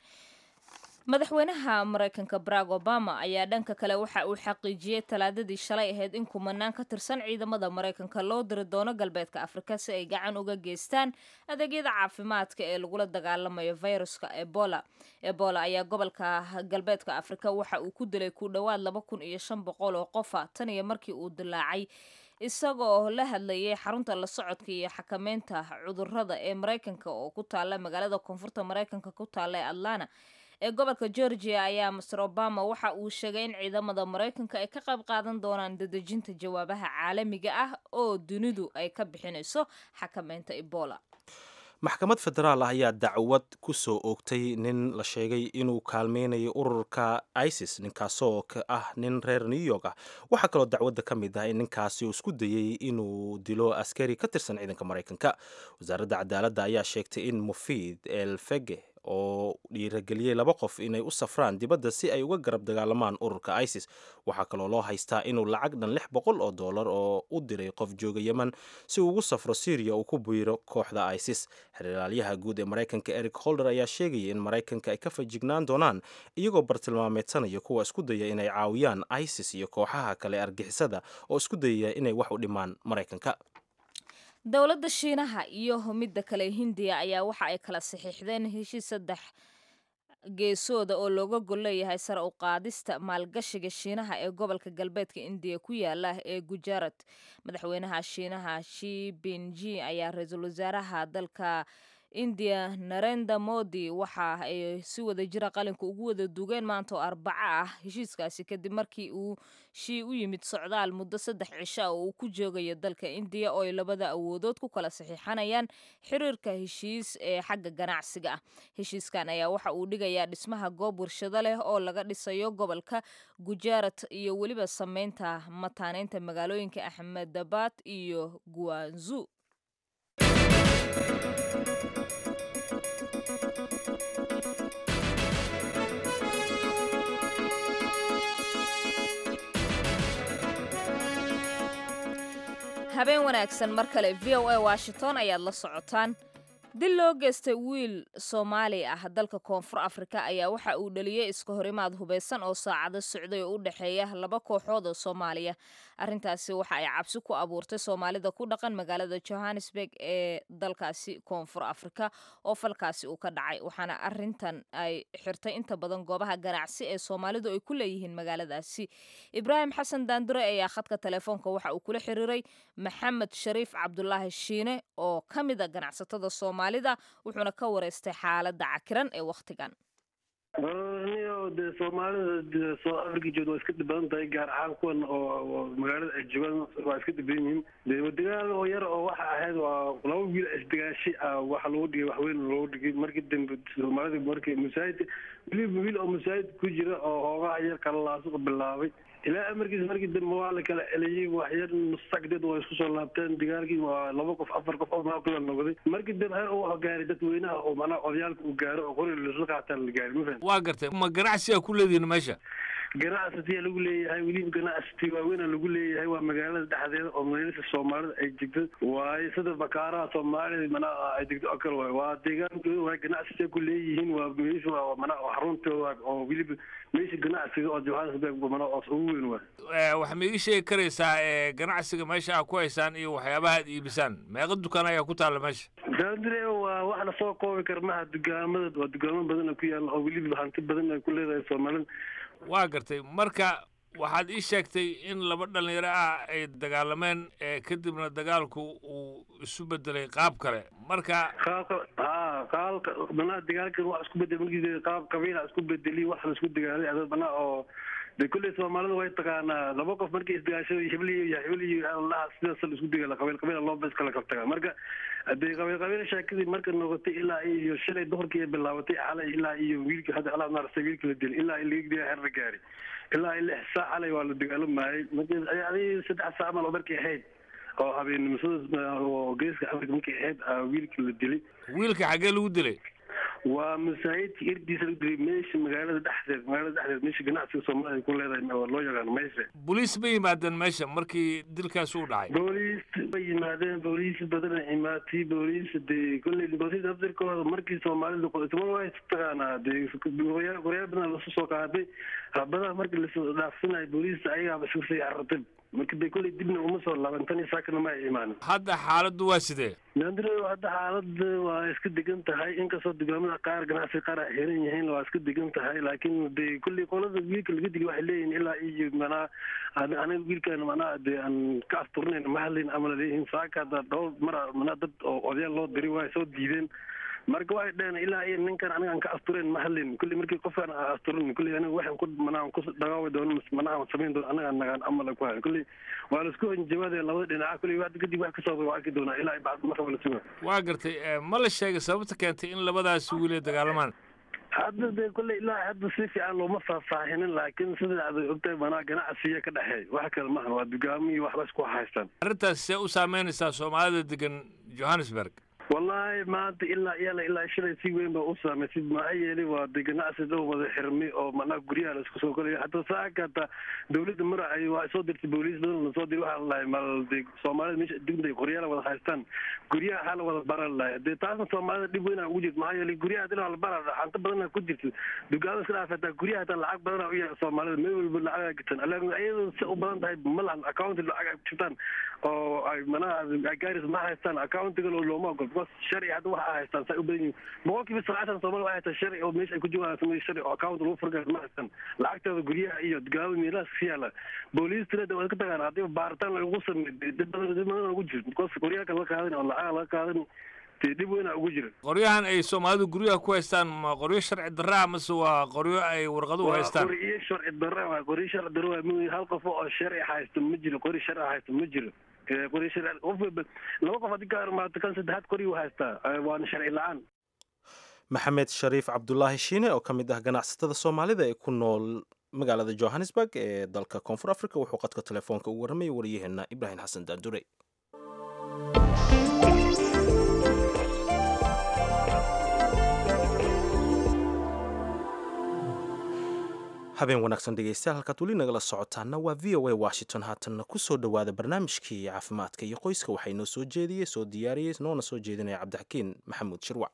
madaxweynaha maraykanka barack obama ayaa dhanka kale waxa uu xaqiijiyey talaadadii shalay ahayd in kumanaan ka tirsan ciidamada maraykanka loo diri doono galbeedka afrika si ay gacan uga geystaan adeegyada caafimaadka ee lagula dagaalamayo viruska ebola ayaa gobolka galbeedka afrika waxa uu ku dilay ku dhowaad 2,500 oo qofa tan iyo markii uu dilaacay isagoo la hadlayay xarunta la socodka iyo xakameynta cudurrada ee maraykanka oo ku taala magaalada koonfurta maraykanka ku taala ee atlanta ee gobolka georgia ayaa master obama waxa uu sheegay in ciidamada maraykanka ay ka qayb qaadan doonaan dadejinta jawaabaha caalamiga ah oo dunidu ay ka bixinayso xakameynta ebola maxkamad federaal ah ayaa dacwad ku soo oogtay nin la sheegay inuu kaalmeynayo ururka isis ninkaasoo ah nin reer new york ah waxaa kaloo dacwadda ka mid ah in ninkaasi uu isku dayey inuu dilo askari ka tirsan ciidanka maraykanka wasaaradda cadaaladda ayaa sheegtay in mufiid el fege oo dhiirageliyey 2 qof inay u safraan dibadda si ay uga garab dagaalamaan ururka isis waxaa kaloo loo haystaa inuu lacag dhan $600 oo u diray qof jooga yemen si uu ugu safro syriya uu ku biiro kooxda isis xeraalyaha guud ee maraykanka eric holder ayaa sheegaya in maraykanka ay ka fajignaan doonaan iyagoo bartilmaameedsanaya kuwa isku daya inay caawiyaan isis iyo kooxaha kale argixisada oo isku dayaya inay wax u dhimaan maraykanka dowladda shiinaha iyo midda kale hindiya ayaa waxa ay kala saxiixdeen heshiis 3 geesooda oo looga gol leeyahay sare u qaadista maalgashiga shiinaha ee gobolka galbeedka indiya ku yaala ee gujarat madaxweynaha shiinaha Xi Jinping ayaa ra-iisul wasaaraha dalka indiya narendra modi waxa ay si wada jira qalinka ugu wada dugeen maanta oo Arbaco ah heshiiskaasi kadib markii uu Xi u yimid socdaal muddo 3 cisho oo uu ku joogayo dalka indiya oo ay labada awoodood ku kala saxiixanayaan xiriirka heshiis ee xagga ganacsiga ah heshiiskan ayaa waxa uu dhigayaa dhismaha goob warshado leh oo laga dhisayo gobolka gujarat iyo weliba sameynta mataaneynta magaalooyinka Ahmedabad iyo Guangzhou habeen wanaagsan mar kale VOA Washington ayaad la socotaan dil loo geystay wiil Soomaali ah dalka koonfur Afrika ayaa waxa uu dhaliyay iska horimaad hubeysan oo saacado socday oo u dhaxeeya 2 kooxood oo Soomaaliya arrintaasi waxa ay cabsi ku abuurtay Soomaalida ku dhaqan magaalada Johannesburg ee dalkaasi koonfur Afrika oo falkaasi uu ka dhacay waxaana arrintan ay xirtay inta badan goobaha ganacsi ee Soomaalidu ay ku leeyihiin magaaladaasi Ibrahim Xasan Daandure ayaa khadka telefoonka waxa uu kula xiriiray Maxamed Shariif Cabdullaahi Shiine oo kamid ah ganacsatada Soomaalida wuxuuna ka wareystay xaaladda cakiran ee waqtigan niyo de Soomaalida soo Afrika joogto waa iska dhiban tahay gaar ahaan kuwan oo magaalada ay joogaan waa iska dhiban yihiin de wadagaal oo yar oo waxa ahayd waa laba wiil isdagaashi waxa lagu dhigay wax weyn lagu dhigay markii dambe Soomaalida markii musaayid wiil oo musaayid ku jira oo hoogaa yar kala laasoo bilaabay ilaa markii dambe waa la kala celiyay wax yar mustaqdad oo isku soo laabteen dagaalkii waa laba qof afar qof oo kala noqday markii dambe uu gaaray dadweynaha oo mana odayaalka uu gaaro oo qori la qaataan la gaaray waa gartay ma ganacsiga ku leediin meesha ganacsiga lagu leeyahay weli ganacsiga waa weyn lagu leeyahay waa magaalada dhexdeeda oo magaalada Soomaalida ay jirto waa sida bakaaraha Soomaalida mana ay digto akal waa deegaankooda waa ganacsiga ku leeyihiin waa meesha waa mana xaruntooda oo weli meesha ganacsiga oo Johannesburg mana oo ugu weyn waa waxa ma ii sheegi karaysaa ganacsiga meesha aad ku haysaan iyo waxyaabaha aad iibisaan meeqa dukaan ayaa ku taala meesha dandire waa wax la soo koobi karmaa dukaamada waa dukaamo badan ku yaal oo weli hanti badan ay ku leedahay Soomaalida waa gartay marka waxaad ii sheegtay in laba dhalinyaro ah ay dagaalameen kadibna dagaalku uu isu bedelay qaab kale marka qaabka banaa dagaalkan wax isku bedelay markii qaab qabiil isku bedelay wax la isku dagaalay adoo banaa oo de kulli Soomaalida way taqaanaa laba qof markii isdagaasho hibliyo Allah sidaas la isku dagaalay qabiil loo bas kala qabtaa marka hadii qabiil shaakadii marka noqotay ilaa iyo shalay duhurkii bilaabatay xalay ilaa iyo wiilka hadda Allah naar wiilka la dilay ilaa ilaa heer gaari ilaa 6 saac xalay waa la dagaalamay markii ay 3 saac mal markii ahayd oo habeen mas'uul oo geeska Afrika markii ahayd wiilka la dilay wiilka xagee lagu dilay waa musaayid irdiisa lagu dilay meesha magaalada dhexdeed meesha ganacsiga Soomaalida ku leedahay oo loo yaqaan meesha booliis bay yimaadeen meesha markii dilkaas uu dhacay booliis bay yimaadeen booliis badan imaatay booliis de kulli booliis afdarkooda markii Soomaalida qodobo way taqaanaa de goreya badan la soo qaaday rabada markii la soo dhaafsanay booliis ayaga ba soo yartay markii de kulli dibna uma soo laabantay saakana ma iimaan hadda xaaladdu waa sidee nandiro hadda xaaladdu waa iska degan tahay in ka soo dugaamada qaar ganacsi qaar xiran yihiin waa iska degan tahay laakiin de kulli qolada wiilka laga digay waxay leeyihiin ilaa iyo mana aniga wiilkan mana de aan ka asturnayn mahallin amal leeyihiin saaka dhowr mar mana dad oo odayaal loo diray waa soo diideen marka way dheen ilaa iyo ninkan aniga aan ka astureen mahallin kulli markii qofkan asturin kulli aniga waxaan ku mana ku dhagaaw doono mana sameyn doono aniga nagaan amal ku hayo kulli waa la isku jawaabay labada dhinac kulli wax kadib wax ka soo waa arki doona ilaa baad marka wala sugo waa gartay ma la sheegay sababta keentay in labadaas wiil dagaalamaan hadda de kulli ilaa hadda si fiican looma faahfaahinin laakiin sida aad ogtay mana ganacsiga ka dhaxay wax kale ma waa dugaami waxba isku haystaan arrintaas see u saameynaysaa Soomaalida degan Johannesburg والله ما أنت إلا شيء سوين بأسرة مسجد ما أي لي ودقنا أسد لو وذا حرمي أو منا قرية على سكسو كله حتى ساعة كتا دولة مرة أي صدر البوليس بدل صدر واحد الله مال دق صومال مش دقنا قرية ولا خاستان قرية حال ولا برا الله ده تعرف صومال دي وين وجد ما هي قرية هذول على برا أنت بدنا كدرت دقنا سلافة قرية هذا العق بدنا ويا صومال ما يقول بالعق كتن ألا أي سو بدنا هاي ملعن أكاونت العق كتن أو أي منا أجارس ما خاستان أكاونت يقولوا لو ما قلت بس شرعي هذا واحد خاستان سأقبلني مواقف الصراحة صومال واحد الشرعي أو مش أكون جوا اسمه الشرعي أكاونت لو فرق ما خاستان العق هذا قرية أيه دقنا ميراث فيها بوليس ترى ده وقت كان عادي بارتان الغصن ده ما وجد بس قرية كلا كهذا ولا على كهذا dib weyn ugu jira qoryahan ay Soomaalidu guriga ku haystaan ma qoryo sharci darro ah mise waa qoryo ay warqado u haystaan qoryo sharci darro waa qoryo sharci darro waa mid hal qof oo sharci haysto ma jiro qoryo sharci haysto ma jiro qoryo sharci qof laba qof hadii ka armaad kan saddex qoryo haysta waa sharci la'aan maxamed shariif cabdullaahi shiine oo kamid ah ganacsatada Soomaalida ee ku nool magaalada Johannesburg ee dalka Koonfur Afrika wuxuu qadka telefoonka ugu warramay wariyaheena Ibrahim Xasan Daandure habeen wanaagsan dhegeystayaal halkaad weli nagala socotaana waa VOA Washington haatanna ku soo dhowaada barnaamijkii caafimaadka iyo qoyska waxaa inoo soo jeediyey soo diyaariyey noona soo jeedinaya cabdixakiin maxamuud shirwac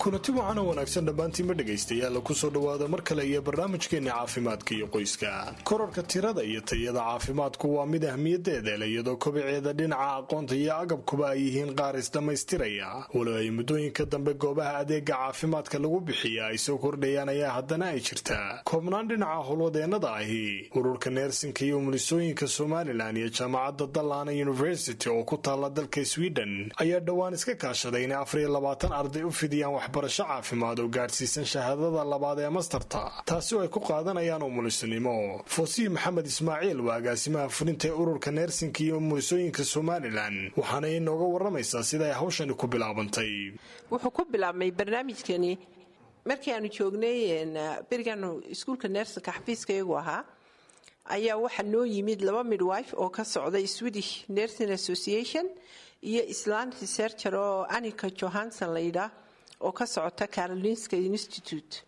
kulanti wacan oo wanaagsan dhammaantiinba dhegaystayaal kusoo dhowaada mar kale iyo barnaamijkeenna caafimaadka iyo qoyska. korarka tirada iyo tayada caafimaadku waa mid ahmiyadeeda leh, iyadoo kobaceeda dhinaca aqoonta iyo agabkuba ay yihiin qaar isdhammaystiraya. walow ay muddooyinka dambe goobaha adeega caafimaadka lagu bixiya ay soo kordhayaan ayaa haddana ay jirtaa koobnaan dhinaca howlwadeennada ahi. ururka neersinka iyo umulisooyinka somalilan iyo jaamacadda dallana university oo ku taalla dalka sweden ayaa dhowaan iska kaashaday inay 24 arday u fidiyaan waxbarasho caafimaad oo gaadhsiisan shahaadada labaad ee mastarta, taasi oo ay ku qaadanayaan umulisanimo. foosiyi maxamed ismaaciil waa agaasimaha fulinta ee ururka neersinka iyo umulisooyinka somalilan, waxaana inooga waramaysaa sida ay hawshani ku bilaabantay. wuxuu ku bilaabmay barnaamijkani markii aanu joognay berigaanu iskuulka neersinka xafiiska iyagu ahaa, ayaa waxaa noo yimid 2 midwife oo ka socday Swedish Nursing Association iyo Island researcher oo Annika Johansson layidhaa oo ka socota Karolinska Institute.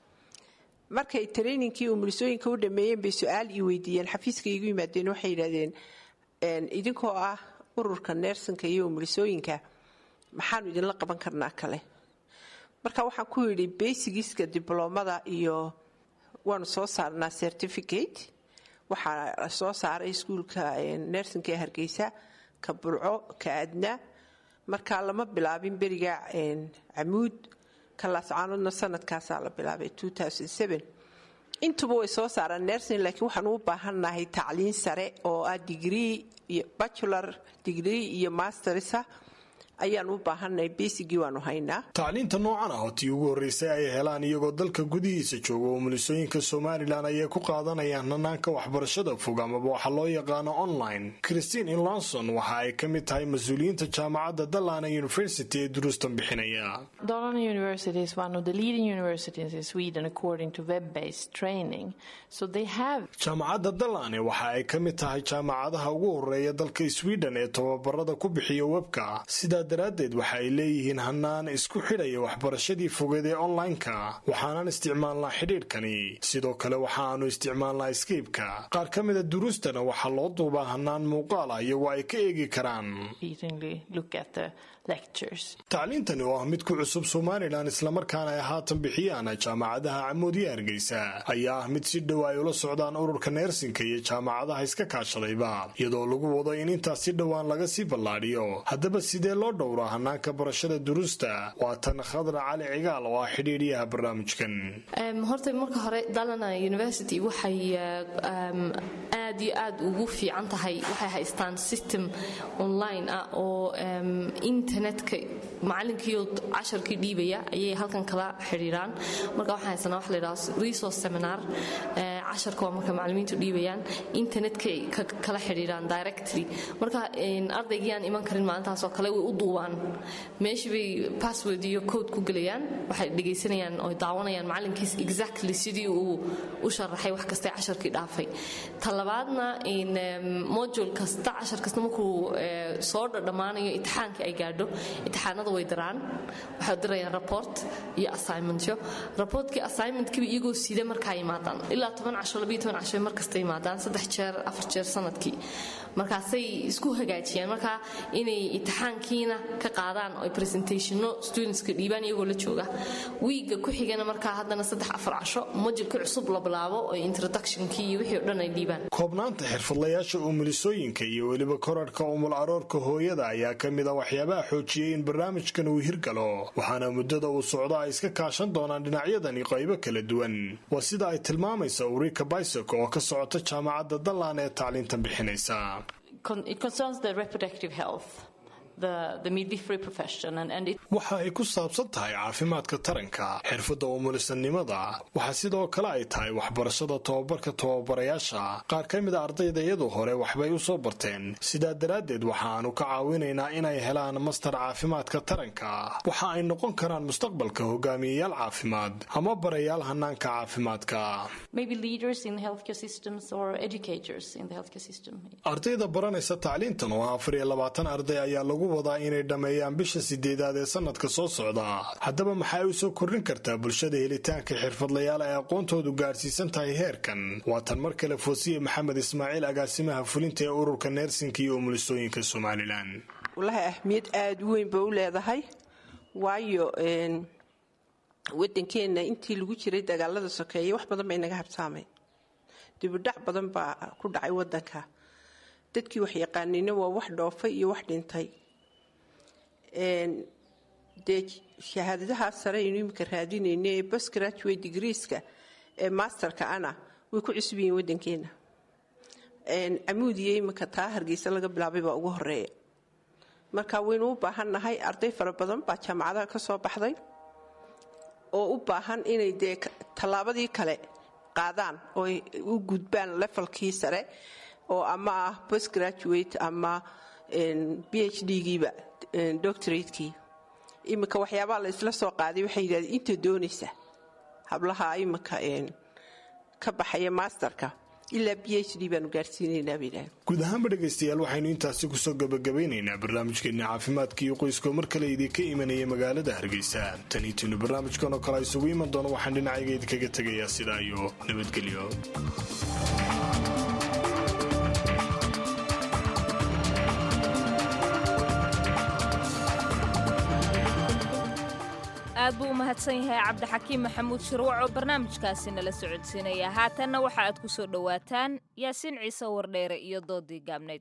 markay trainingkii umulisooyinka u dhameeyeen bay su-aal ii weydiiyeen, xafiiska igu yimaadeen, waxay yidhaahdeen idinkoo ah ururka neersinka iyo umulisooyinka maxaanu idinla qaban karnaa kale. marka waxaan ku yidhi basigiska dibloomada iyo waanu soo saarnaa certificate. waxaa soo saaray iskuulka neersinka ee Hargeysa, ka Burco, ka Adna. marka lama bilaabin beriga Camuud, ka Laascaanoodna sanadkaasaa la bilaabay 2007. intuba way soo saaraan nursing, laakiin waxaan u baahannahay tacliin sare oo ah degree iyo bachelor degree iyo masterisa ayaan u baahannahay. basigii waanu haynaa. tacliinta noocan ah oo tii ugu horreysay ay helaan iyagoo dalka gudihiisa jooga umulisooyinka somalilan ayay ku qaadanayaan hanaanka waxbarashada fog amaba waxa loo yaqaano online. christine inlanson waxa ay ka mid tahay mas-uuliyiinta jaamacadda dallana university ee duruustan bixinaya. Dalarna University is one of the leading universities in Sweden according to web-based training. So they have jaamacadda dallane waxa ay ka mid tahay jaamacadaha ugu horeeya dalka Sweden ee tababarada ku bixiya webka. sidaa daraaddeed waxa ay leeyihiin hanaan isku xidhaya waxbarashadii fogeed ee online-ka. waxaanan isticmaalnaa xidhiidhkani. sidoo kale waxaanu isticmaalnaa Skype-ka. qaar ka mida duruustana waxaa loo duubaa hanaan muuqaal ah iyagoo ay ka eegi karaan. tacliintani oo ah mid ku cusub somalilan islamarkaana ay haatan bixiyaan jaamacadaha Camuud iyo Hargeysa ayaa ah mid si dhow ay ula socdaan ururka neersinka iyo jaamacadaha iska kaashadayba, iyadoo lagu wado in intaas si dhowaan laga sii ballaadhiyo. haddaba sidee loo dhowraa hanaanka barashada duruusta? waa tan Khadra Cali Cigaal oo ah xidhiidhiyaha barnaamijkan. horta marka hore Dallana University waxay aad iyo aad ugu fiican tahay. waxay haystaan system online ah oo internetka macallinkii casharkii dhiibaya ayay halkan kala xiriiraan. marka waxaan haysanaa wax la yiraahdo resource seminar. casharka waa marka macallimiintu dhiibayaan, internetka kala xiriiraan directly. marka ardaygii aan iman karin maalintaas oo kale way u duubaan, meeshii bay password iyo code ku gelayaan, waxay dhegaysanayaan oo daawanayaan macallinkiis exactly sidii uu u sharaxay wax kasta casharkii dhaafay. talabaadna in module kasta cashar kasta markuu soo dhamaanayo imtixaanka ay gaadho, imtixaanada way diraan, waxay dirayaan report iyo assignmentyo. reportkii assignmentkii iyagoo sida markaa yimaadaan ilaa 10 casho 12 casho markasta yimaadaan 3 jeer 4 jeer sanadkii. markaasay isku hagaajiyaan marka inay imtixaankiina ka qaadaan oo presentationno studentska dhiibaan iyagoo la jooga. wiiga ku xigana markaa haddana 3-4 casho modulka cusub la bilaabo oo introductionkii iyo wixii oo dhan ay dhiibaan. koobnaanta xirfadlayaasha umulisooyinka iyo weliba korarka umul aroorka hooyada ayaa ka mid ah waxyaabaha xoojiyay in barnaamijkan uu hirgalo, waxaana muddada uu socdo ay iska kaashan doonaan dhinacyadani qaybo kala duwan. waa sida ay tilmaamaysa Ulrika Bysok oo ka socota jaamacadda Dallana ee tacliinta bixinaysa. It concerns the reproductive health, the midwifery profession, and waxa ay ku saabsan tahay caafimaadka taranka, xirfadda umulisanimada. waxa sidoo kale ay tahay waxbarashada tababarka tababarayaasha. qaar ka mid a ardayda iyadu hore waxbay u soo barteen, sidaa daraaddeed waxaanu ka caawinaynaa inay helaan master caafimaadka taranka. waxa ay noqon karaan mustaqbalka hogaamiyeyaal caafimaad ama barayaal hanaanka caafimaadka. ardayda baranaysa tacliintan oo 24 arday ayaa lagu wadaa inay dhammeeyaan bisha 8aad ee sanadka soo socda. haddaba maxay u soo kordhin kartaa bulshada helitaanka xirfadlayaal ay aqoontoodu gaarsiisan tahay heerkan? waa tan mar kale foosiye maxamed ismaaciil agaasimaha fulinta ee ururka neersinka iyo umulisooyinka somalilan. walahi ahmiyad aad u weyn bay u leedahay, waayo waddankeenna intii lagu jiray dagaalada sokeeye wax badan bay naga habsaameen dibudhac badan baa ku dhacay waddanka dadkii wax yaqaanina waa wax dhoofay iyo wax dhintay dee shahaadadaha sare aynu imika raadinayna ee postgraduate degreeska ee masterka ana way ku cusub yihiin waddankeena amuudiya imika taa hargeysa laga bilaabay baa ugu horeeya marka waynu u baahannahay arday fara badan baa jaamacadaha ka soo baxday oo u baahan inay dee tallaabadii kale qaadaan oo u gudbaan levelkii sare oo ama ah postgraduate ama PhD-giiba doctorate-kii imika waxyaabaha la isla soo qaaday waxay yidhahdeen inta doonaysa hablaha imika ka baxaya masterka ilaa PhD baanu gaarsiinaynaa bay yidhahdeen guud ahaanba dhegaystayaal waxaynu intaasi kusoo gabagabeynaynaa barnaamijkeena caafimaadka iyo qoyska mar kale idinka imanaya magaalada hargeysa taniitinu barnaamijkan oo kale isugu iman doono waxaan dhinacayga idinkaga tegayaa sidaa iyo nabadgelyo aad buu u mahadsan yahay cabdixakiim maxamuud shirwac oo barnaamijkaasi nala socodsiinaya haatanna waxa aad ku soo dhowaataan yaasiin ciise wardheere iyo doodii gaabnayd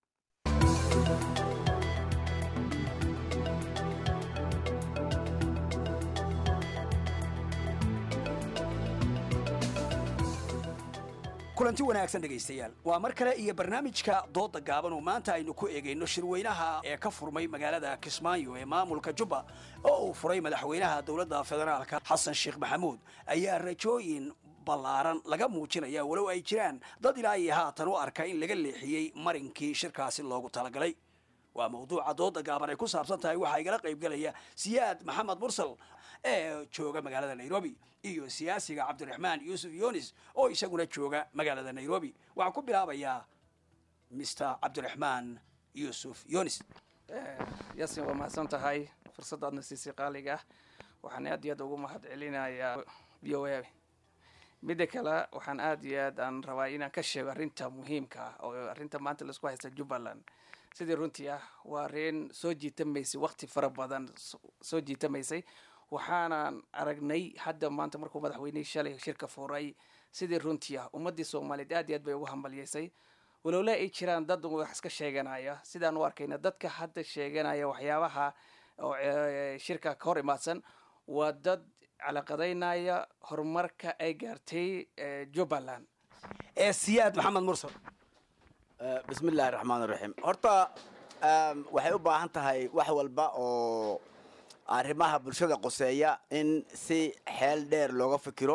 kulanti wanaagsan dhegaystayaal waa mar kale iyo barnaamijka dooda gaaban oo maanta aynu ku eegayno shirweynaha ee ka furmay magaalada kismaayo ee maamulka jubba oo uu furay madaxweynaha dowladda federaalka xasan sheekh maxamuud ayaa rajooyin ballaaran laga muujinaya walow ay jiraan dad ilaa iyo haatan u arka in laga leexiyey marinkii shirkaasi loogu talagalay waa mawduuca dooda gaaban ay ku saabsan tahay waxaa igala qaybgelaya siyaad maxamed mursal ee jooga magaalada nairobi iyo siyaasiga cabdiraxmaan yuusuf yunis oo isaguna jooga magaalada nairobi waxaan ku bilaabayaa mr cabdiraxmaan yuusuf yunis yaasin waa mahadsan tahay fursadaadna siisay qaaliga ah waxaan aad iyo aad ugu mahad celinayaa v o a midda kale waxaan aad iyo aad aan rabaa inaan ka sheego arrinta muhiimka ah oo arrinta maanta laisku haysta jubbaland sidii runtii ah waa arrin soo jiitamaysay waqti fara badan soo jiitamaysay waxaanan aragnay hadda maanta markuu madaxweynihii shalay shirka furay sidii runtii ah ummaddii soomaaliyeed aad iyo aad bay ugu hambalyaysay walowle ay jiraan dad wax iska sheeganaya sidaan u arkayna dadka hadda sheeganaya waxyaabaha oo shirka ka hor imaadsan waa dad calaqadaynaya horumarka ay gaartay jubbaland siyaad maxamed mursal bismi illaahi raxmaan iraxiim horta waxay u baahan tahay wax walba oo arrimaha bulshada qoseeya in si xeel dheer looga fikiro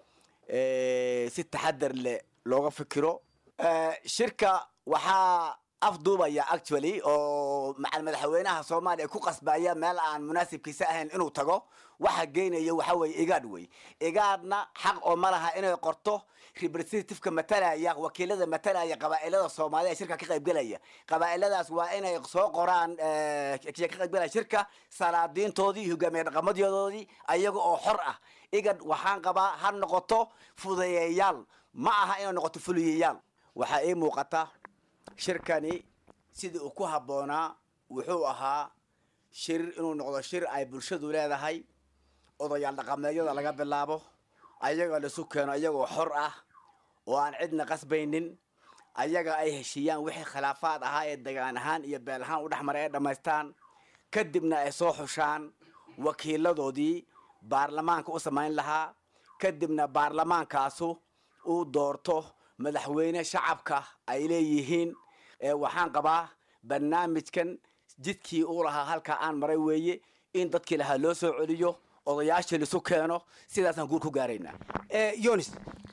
si taxadar leh looga fikiro shirka waxaa afduubaya actually oo macal madaxweynaha soomaaliya ku qasbaya meel aan munaasibkiisa ahayn inuu tago waxa geynayo waxa weeye igaadh wey igaadhna xaq oo ma laha inay qorto representativeka matalaya wakiilada matalaya qabaa'ilada soomaaliya shirka ka qaybgelaya qabaa'iladaas waa inay soo qoraan ka qaybgelaya shirka salaadiintoodii hogaamiye dhaqamadoodii ayaga oo xor ah igaadh waxaan qabaa ha noqoto fudayeeyaal ma aha inay noqoto fuliyeyaal waxaa ii muuqata shirkani sidii uu ku habboonaa wuxuu ahaa shir inuu noqdo shir ay bulshadu leedahay odayaal dhaqameedyada laga bilaabo ayaga laisu keeno ayagoo xor ah oo aan cidna qasbaynin ayaga ay heshiiyaan wixii khilaafaad ahaa ee degaan ahaan iyo beel ahaan u dhexmaray ay dhammaystaan kadibna ay soo xushaan wakiiladoodii baarlamaanka u samayn lahaa kadibna baarlamaankaasu uu doorto madaxweyne shacabka ay leeyihiin waxaan qabaa barnaamijkan jidkii uu lahaa halkaa aan maray weeye in dadkii lahaa loo soo celiyo odayaashii laisu keeno sidaasaan guur ku gaaraynaa yonis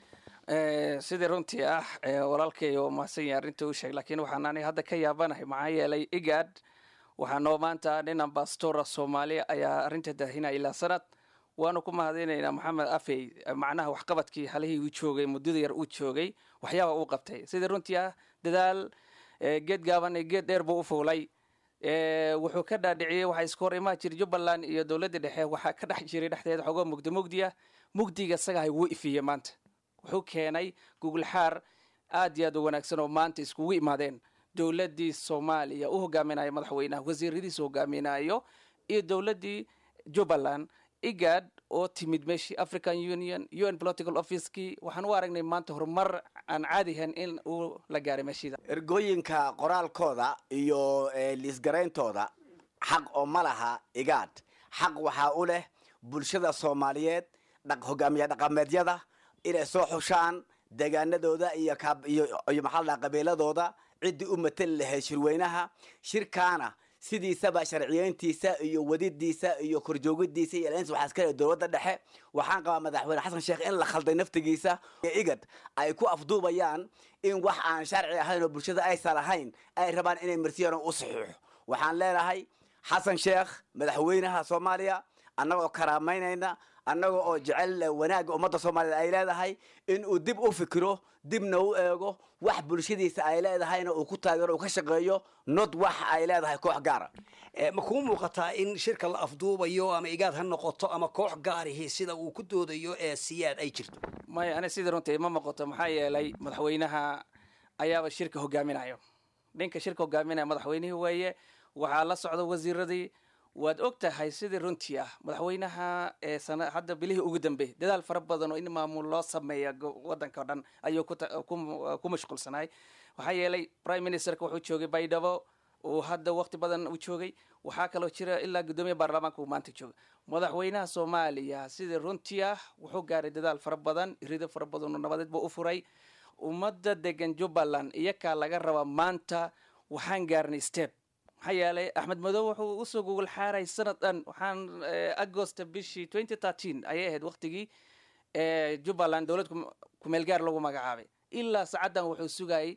sidii runtii ah walaalkay oo mahadsan yahay arrinta uu sheegay laakiin waxaan ani hadda ka yaabanahay maxaa yeelay igad waxaa noo maanta nin ambastora soomaaliya ayaa arrinta daahinaya ilaa sanad waanu ku mahadinaynaa maxamed afey macnaha waxqabadkii halihii uu joogay muddada yar uu joogay waxyaaba uu qabtay sidii runtii ah dadaal geed gaaban iyo geed dheer buu u fuulay wuxuu ka dhaadhiciyey waxaa isku hor imaan jiray jubbaland iyo dowladda dhexe waxaa ka dhex jiray dhexdeeda xogoo mugdiya mugdiga isagahay wuu ifiyey maanta wuxuu keenay gugulxaar aad iyo aad u wanaagsan oo maanta iskugu imaadeen dowladdii soomaaliya u hogaaminayo madaxweynaha wasiiradiisa hogaaminayo iyo dowladdii jubbaland igad oo timid meeshii African Union UN Political Office-kii waxaan u aragnay maanta horumar aan caadi ahayn in uu la gaaray meeshida ergooyinka qoraalkooda iyo liisgarayntooda xaq oo ma laha igaad xaq waxaa u leh bulshada Soomaaliyeed hogaamiye dhaqameedyada inay soo xushaan deegaanadooda iyo maxalada qabiiladooda cidii u matal lahayd shirweynaha shirkaana sidiisaba sharciyeyntiisa iyo wadidiisa iyo korjoogidiisa iyo ilaalinta waxaa iska dowladda dhexe waxaan qabaa madaxweyne xasan sheekh in la khalday naftigiisa igad ay ku afduubayaan in wax aan sharci ahayn oo bulshada aysan lahayn ay rabaan inay marsiyaan u saxiixo waxaan leenahay xasan sheekh madaxweynaha Soomaaliya annagoo karaameynayna annagoo oo jecel wanaagga ummadda Soomaaliyeed ay leedahay in uu dib u fikiro dibna u eego wax bulshadiisa ay leedahayna uu ku taageero uu ka shaqeeyo nod wax ay leedahay koox gaar ma kuu muuqataa in shirka la afduubayo ama igaad ha noqoto ama koox gaarihi sida uu ku doodayo siyaad ay jirto maya ana sida runtii ma muuqato maxaa yeelay madaxweynaha ayaaba shirka hogaaminayo ninka shirka hogaaminaya madaxweynihii weeye waxaa la socda wasiiradii waad ogtahay sidii runtii ah madaxweynaha hadda bilihii ugu dambeeyay dadaal fara badan oo in maamul loo sameeyo wadanka dhan ayuu ku mashquulsanay waxaa yeelay prime ministerka wuxuu joogay Baydhabo oo hadda waqti badan u joogay waxaa kaloo jira ilaa gudoomiye baarlamaanka uu maanta jooga madaxweynaha Soomaaliya sidii runtii ah wuxuu gaaray dadaal fara badan irido fara badan oo nabadeed buu u furay ummadda degan Jubbaland iyaka laga raba maanta waxaan gaarnay step maxaa yeelay Axmed Madow wuxuu u soo gogol xaaray sanadan waxaan August bishii 2013 ayay ahayd waqtigii Jubbaland dawlad ku meel gaar lagu magacaabay ilaa saacadan wuxuu sugay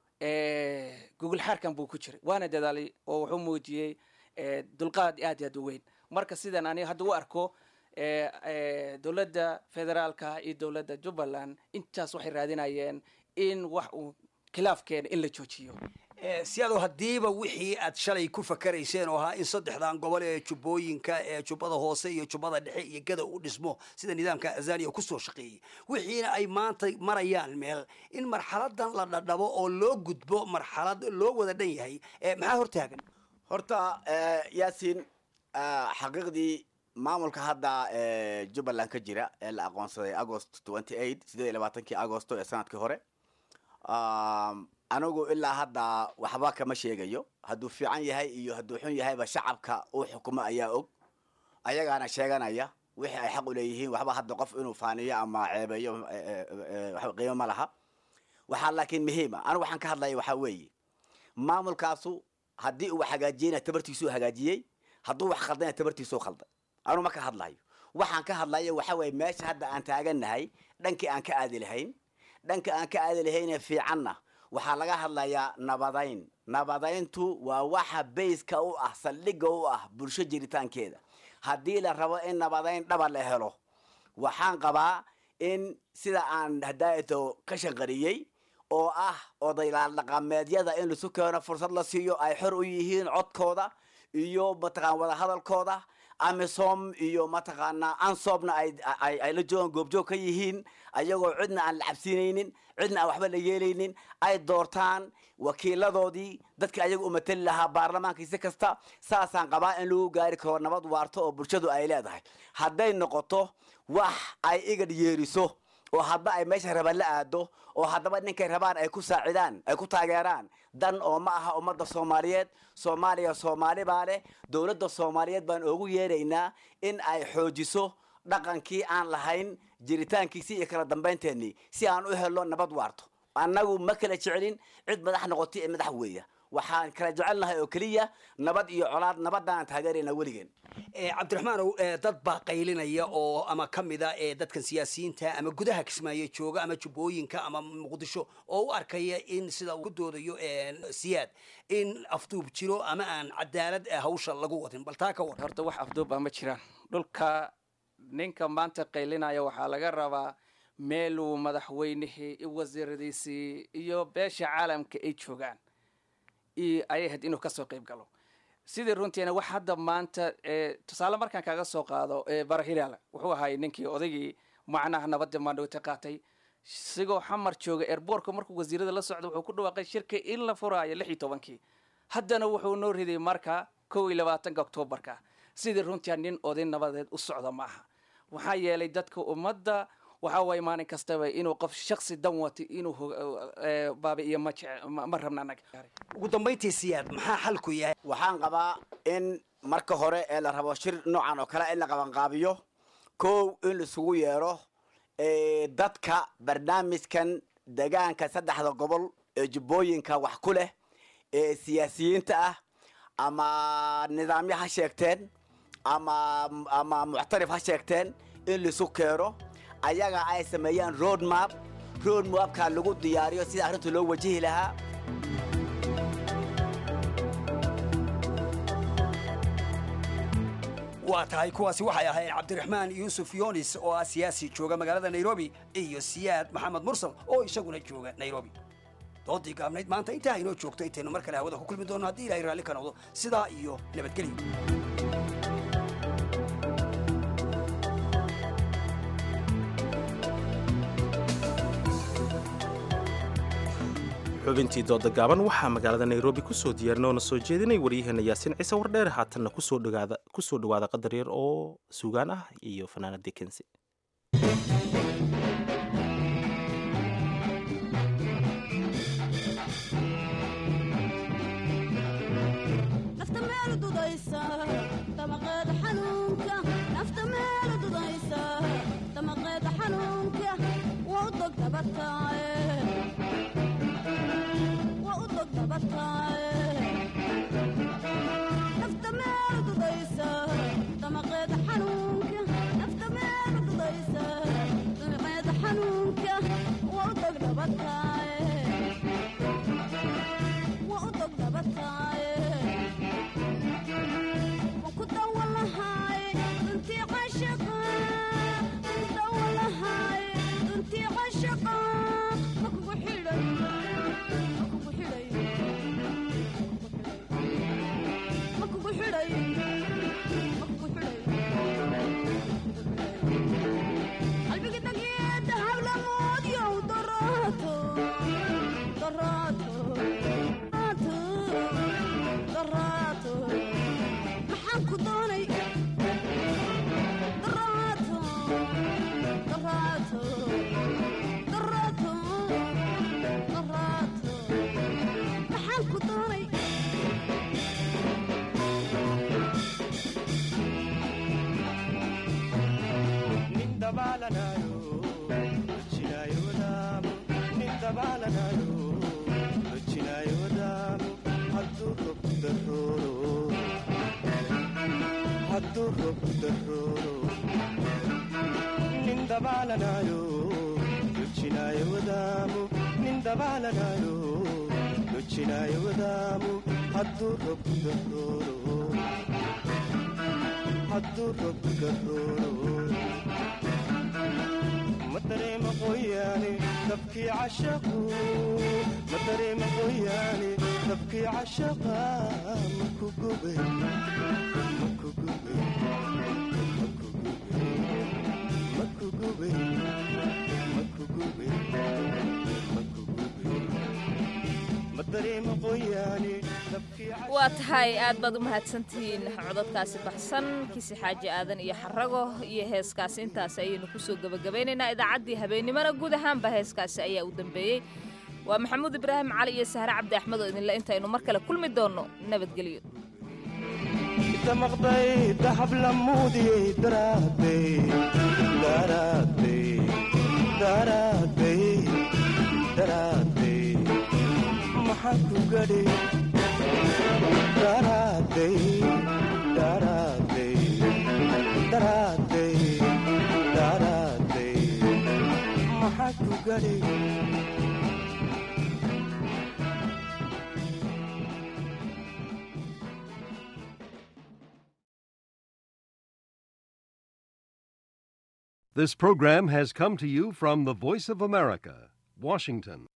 gogol xaarkan buu ku jiray waana dadaalay oo wuxuu muujiyay dulqaad aad u weyn marka sidan aniga hadda u arko dawladda federaalka iyo dawladda Jubbaland intaas waxay raadinayeen in wax uu khilaafkeena in la joojiyo siyaado hadiiba wixii aad shalay ku fakarayseen oo ahaa in saddexdan gobol ee jubbooyinka ee jubbada hoose iyo jubbada dhexe iyo gada u dhismo sida nidaamka Azania ku soo shaqeeyay wixiina ay maanta marayaan meel in marxaladan la dhadhabo oo loo gudbo marxalad loo wada dhan yahay maxaa hortaagan horta Yaasiin xaqiiqdii maamulka hadda Jubbaland ka jira ee la aqoonsaday August 28 Agosto ee sanadkii hore anagu ilaa hadda waxba kama sheegayo hadduu fiican yahay iyo hadduu xun yahayba shacabka uu xukumo ayaa og ayagaana sheeganaya wixii ay xaq u leeyihiin waxba hadda qof inuu faaniyo ama ceebeeyo wax qiimo ma laha waxaa laakiin muhiim ah anigu waxaan ka hadlayaa waxa weeye maamulkaasu haddii uu hagaajiyay tabartiisu hagaajiyay hadduu wax khaldana tabartiisu khalday anigu ma ka hadlayo waxaan ka hadlayaa waxa weeye meesha hadda aan taaganahay dhankii aan ka aadi lahayn fiicanna waxaa laga hadlayaa nabadayntu waa waxa bayska u ah saldhigga u ah bulsho jiritaankeeda haddii la rabo in nabadayn dhaba la helo waxaan qabaa in sida aan hadaayato ka shaqariyey oo ah odayaal dhaqameedyada in lasu keeno fursad la siiyo ay xor u yihiin codkooda iyo mataqaan wada hadalkooda amisom iyo mataqaana ansobna ay la joogan goobjoog ka yihiin ayagoo cidna aan la cabsinaynin cidna aan waxba la yeelaynin ay doortaan wakiiladoodii dadka ayaga u matali lahaa baarlamaankiisa kasta saasaan qabaa in lagu gaari karo nabad waarto oo bulshadu ay leedahay hadday noqoto wax ay igad yeeriso oo hadba ay meesha rabaan la aado oo haddaba ninkay rabaan ay ku saacidaan ay ku taageeraan dan oo ma aha ummadda Soomaaliyeed Soomaaliya Soomaali baa leh dawladda Soomaaliyeed baan ugu yeeraynaa in ay xoojiso dhaqankii aan lahayn jiritaankiisa iyo kala dambeynteennii si aan u helno nabad waarto annagu ma kala jecelin cid madax noqotay ee madax weeya waxaan kala jecelnahay oo kaliya nabad iyo colaad nabadaan taageerayna weligeen cabdiraxmaan dad baa qaylinaya oo ama kamida dadkan siyaasiyiinta ama gudaha Kismaayo jooga ama jubbooyinka ama Muqdisho oo u arkaya in sida uu doodayo siyaad in afduub jiro ama aan cadaalad hawsha lagu wadin bal taa ka war horta wax afduub ma jiraan dhulka ninka maanta qaylinaya waxaa laga rabaa meeluu madaxweynihii iyo wasiiradiisii iyo beesha caalamka ay joogaan ay ahayd inuu kasoo qayb galo sidii runtiina wax hadda maanta tusaale markaan kaaga soo qaado Barahilaal wuxuu ahaa ninkii odaygii macnaha nabadda maandhowta qaatay sigoo xamar jooga airportka markuu wasiirada la socdo wuxuu ku dhawaaqay shirka in la furaayo 16 haddana wuxuu noo riday marka 21 Oktoobarka sidii runtii nin oday nabadeed u socda maaha waxaa yeelay dadka ummadda waxaa waye maalin kastaba inuu qof shaksi dan wato inuu baabi'iyo ma rabna anaga. ugu dambayntii siyaad maxaa xalku yahay? waxaan qabaa in marka hore ee la rabo shir noocan oo kale in la qabanqaabiyo kow in laisugu yeero dadka barnaamijkan degaanka 3 gobol ee jubbooyinka wax ku leh ee siyaasiyiinta ah ama nidaamyo ha sheegteen ama muctarif ha sheegteen in laisu keeno ayaga ay sameeyaan road mapka lagu diyaariyo sida arrinta loo wajihi lahaa. waa tahay kuwaasi waxay ahayd cabdiraxmaan yuusuf yoonis oo ah siyaasi jooga magaalada nairobi iyo siyaad maxamed mursal oo isaguna jooga nairobi. doodii gaabnayd maanta intaa inoo joogto intaynu mar kale hawada ku kulmi doonno haddii ilaahay raalli ka noqdo sidaa iyo nabadgelyo. xubintii dooda gaaban waxaa magaalada nairobi ku soo diyaarinoona soo jeedinay waryaheena yaasiin ciise wardheer haatanna ku soo dhowaada qadar yar oo suugaan ah iyo fanaanad dikensi. waa tahay aad baad u mahadsantihiin codadkaasi baxsan kisi xaaji aadan iyo xarago iyo heeskaasi intaas ayaynu kusoo gabagabaynaynaa idaacaddii habeennimona guud ahaanba heeskaasi ayaa u dambeeyey waa maxamuud ibraahim cali iyo sahre cabdi axmed oo idinle intaynu mar kale kulmi doonno nabadgelyo This program has come to you from the Voice of America, Washington.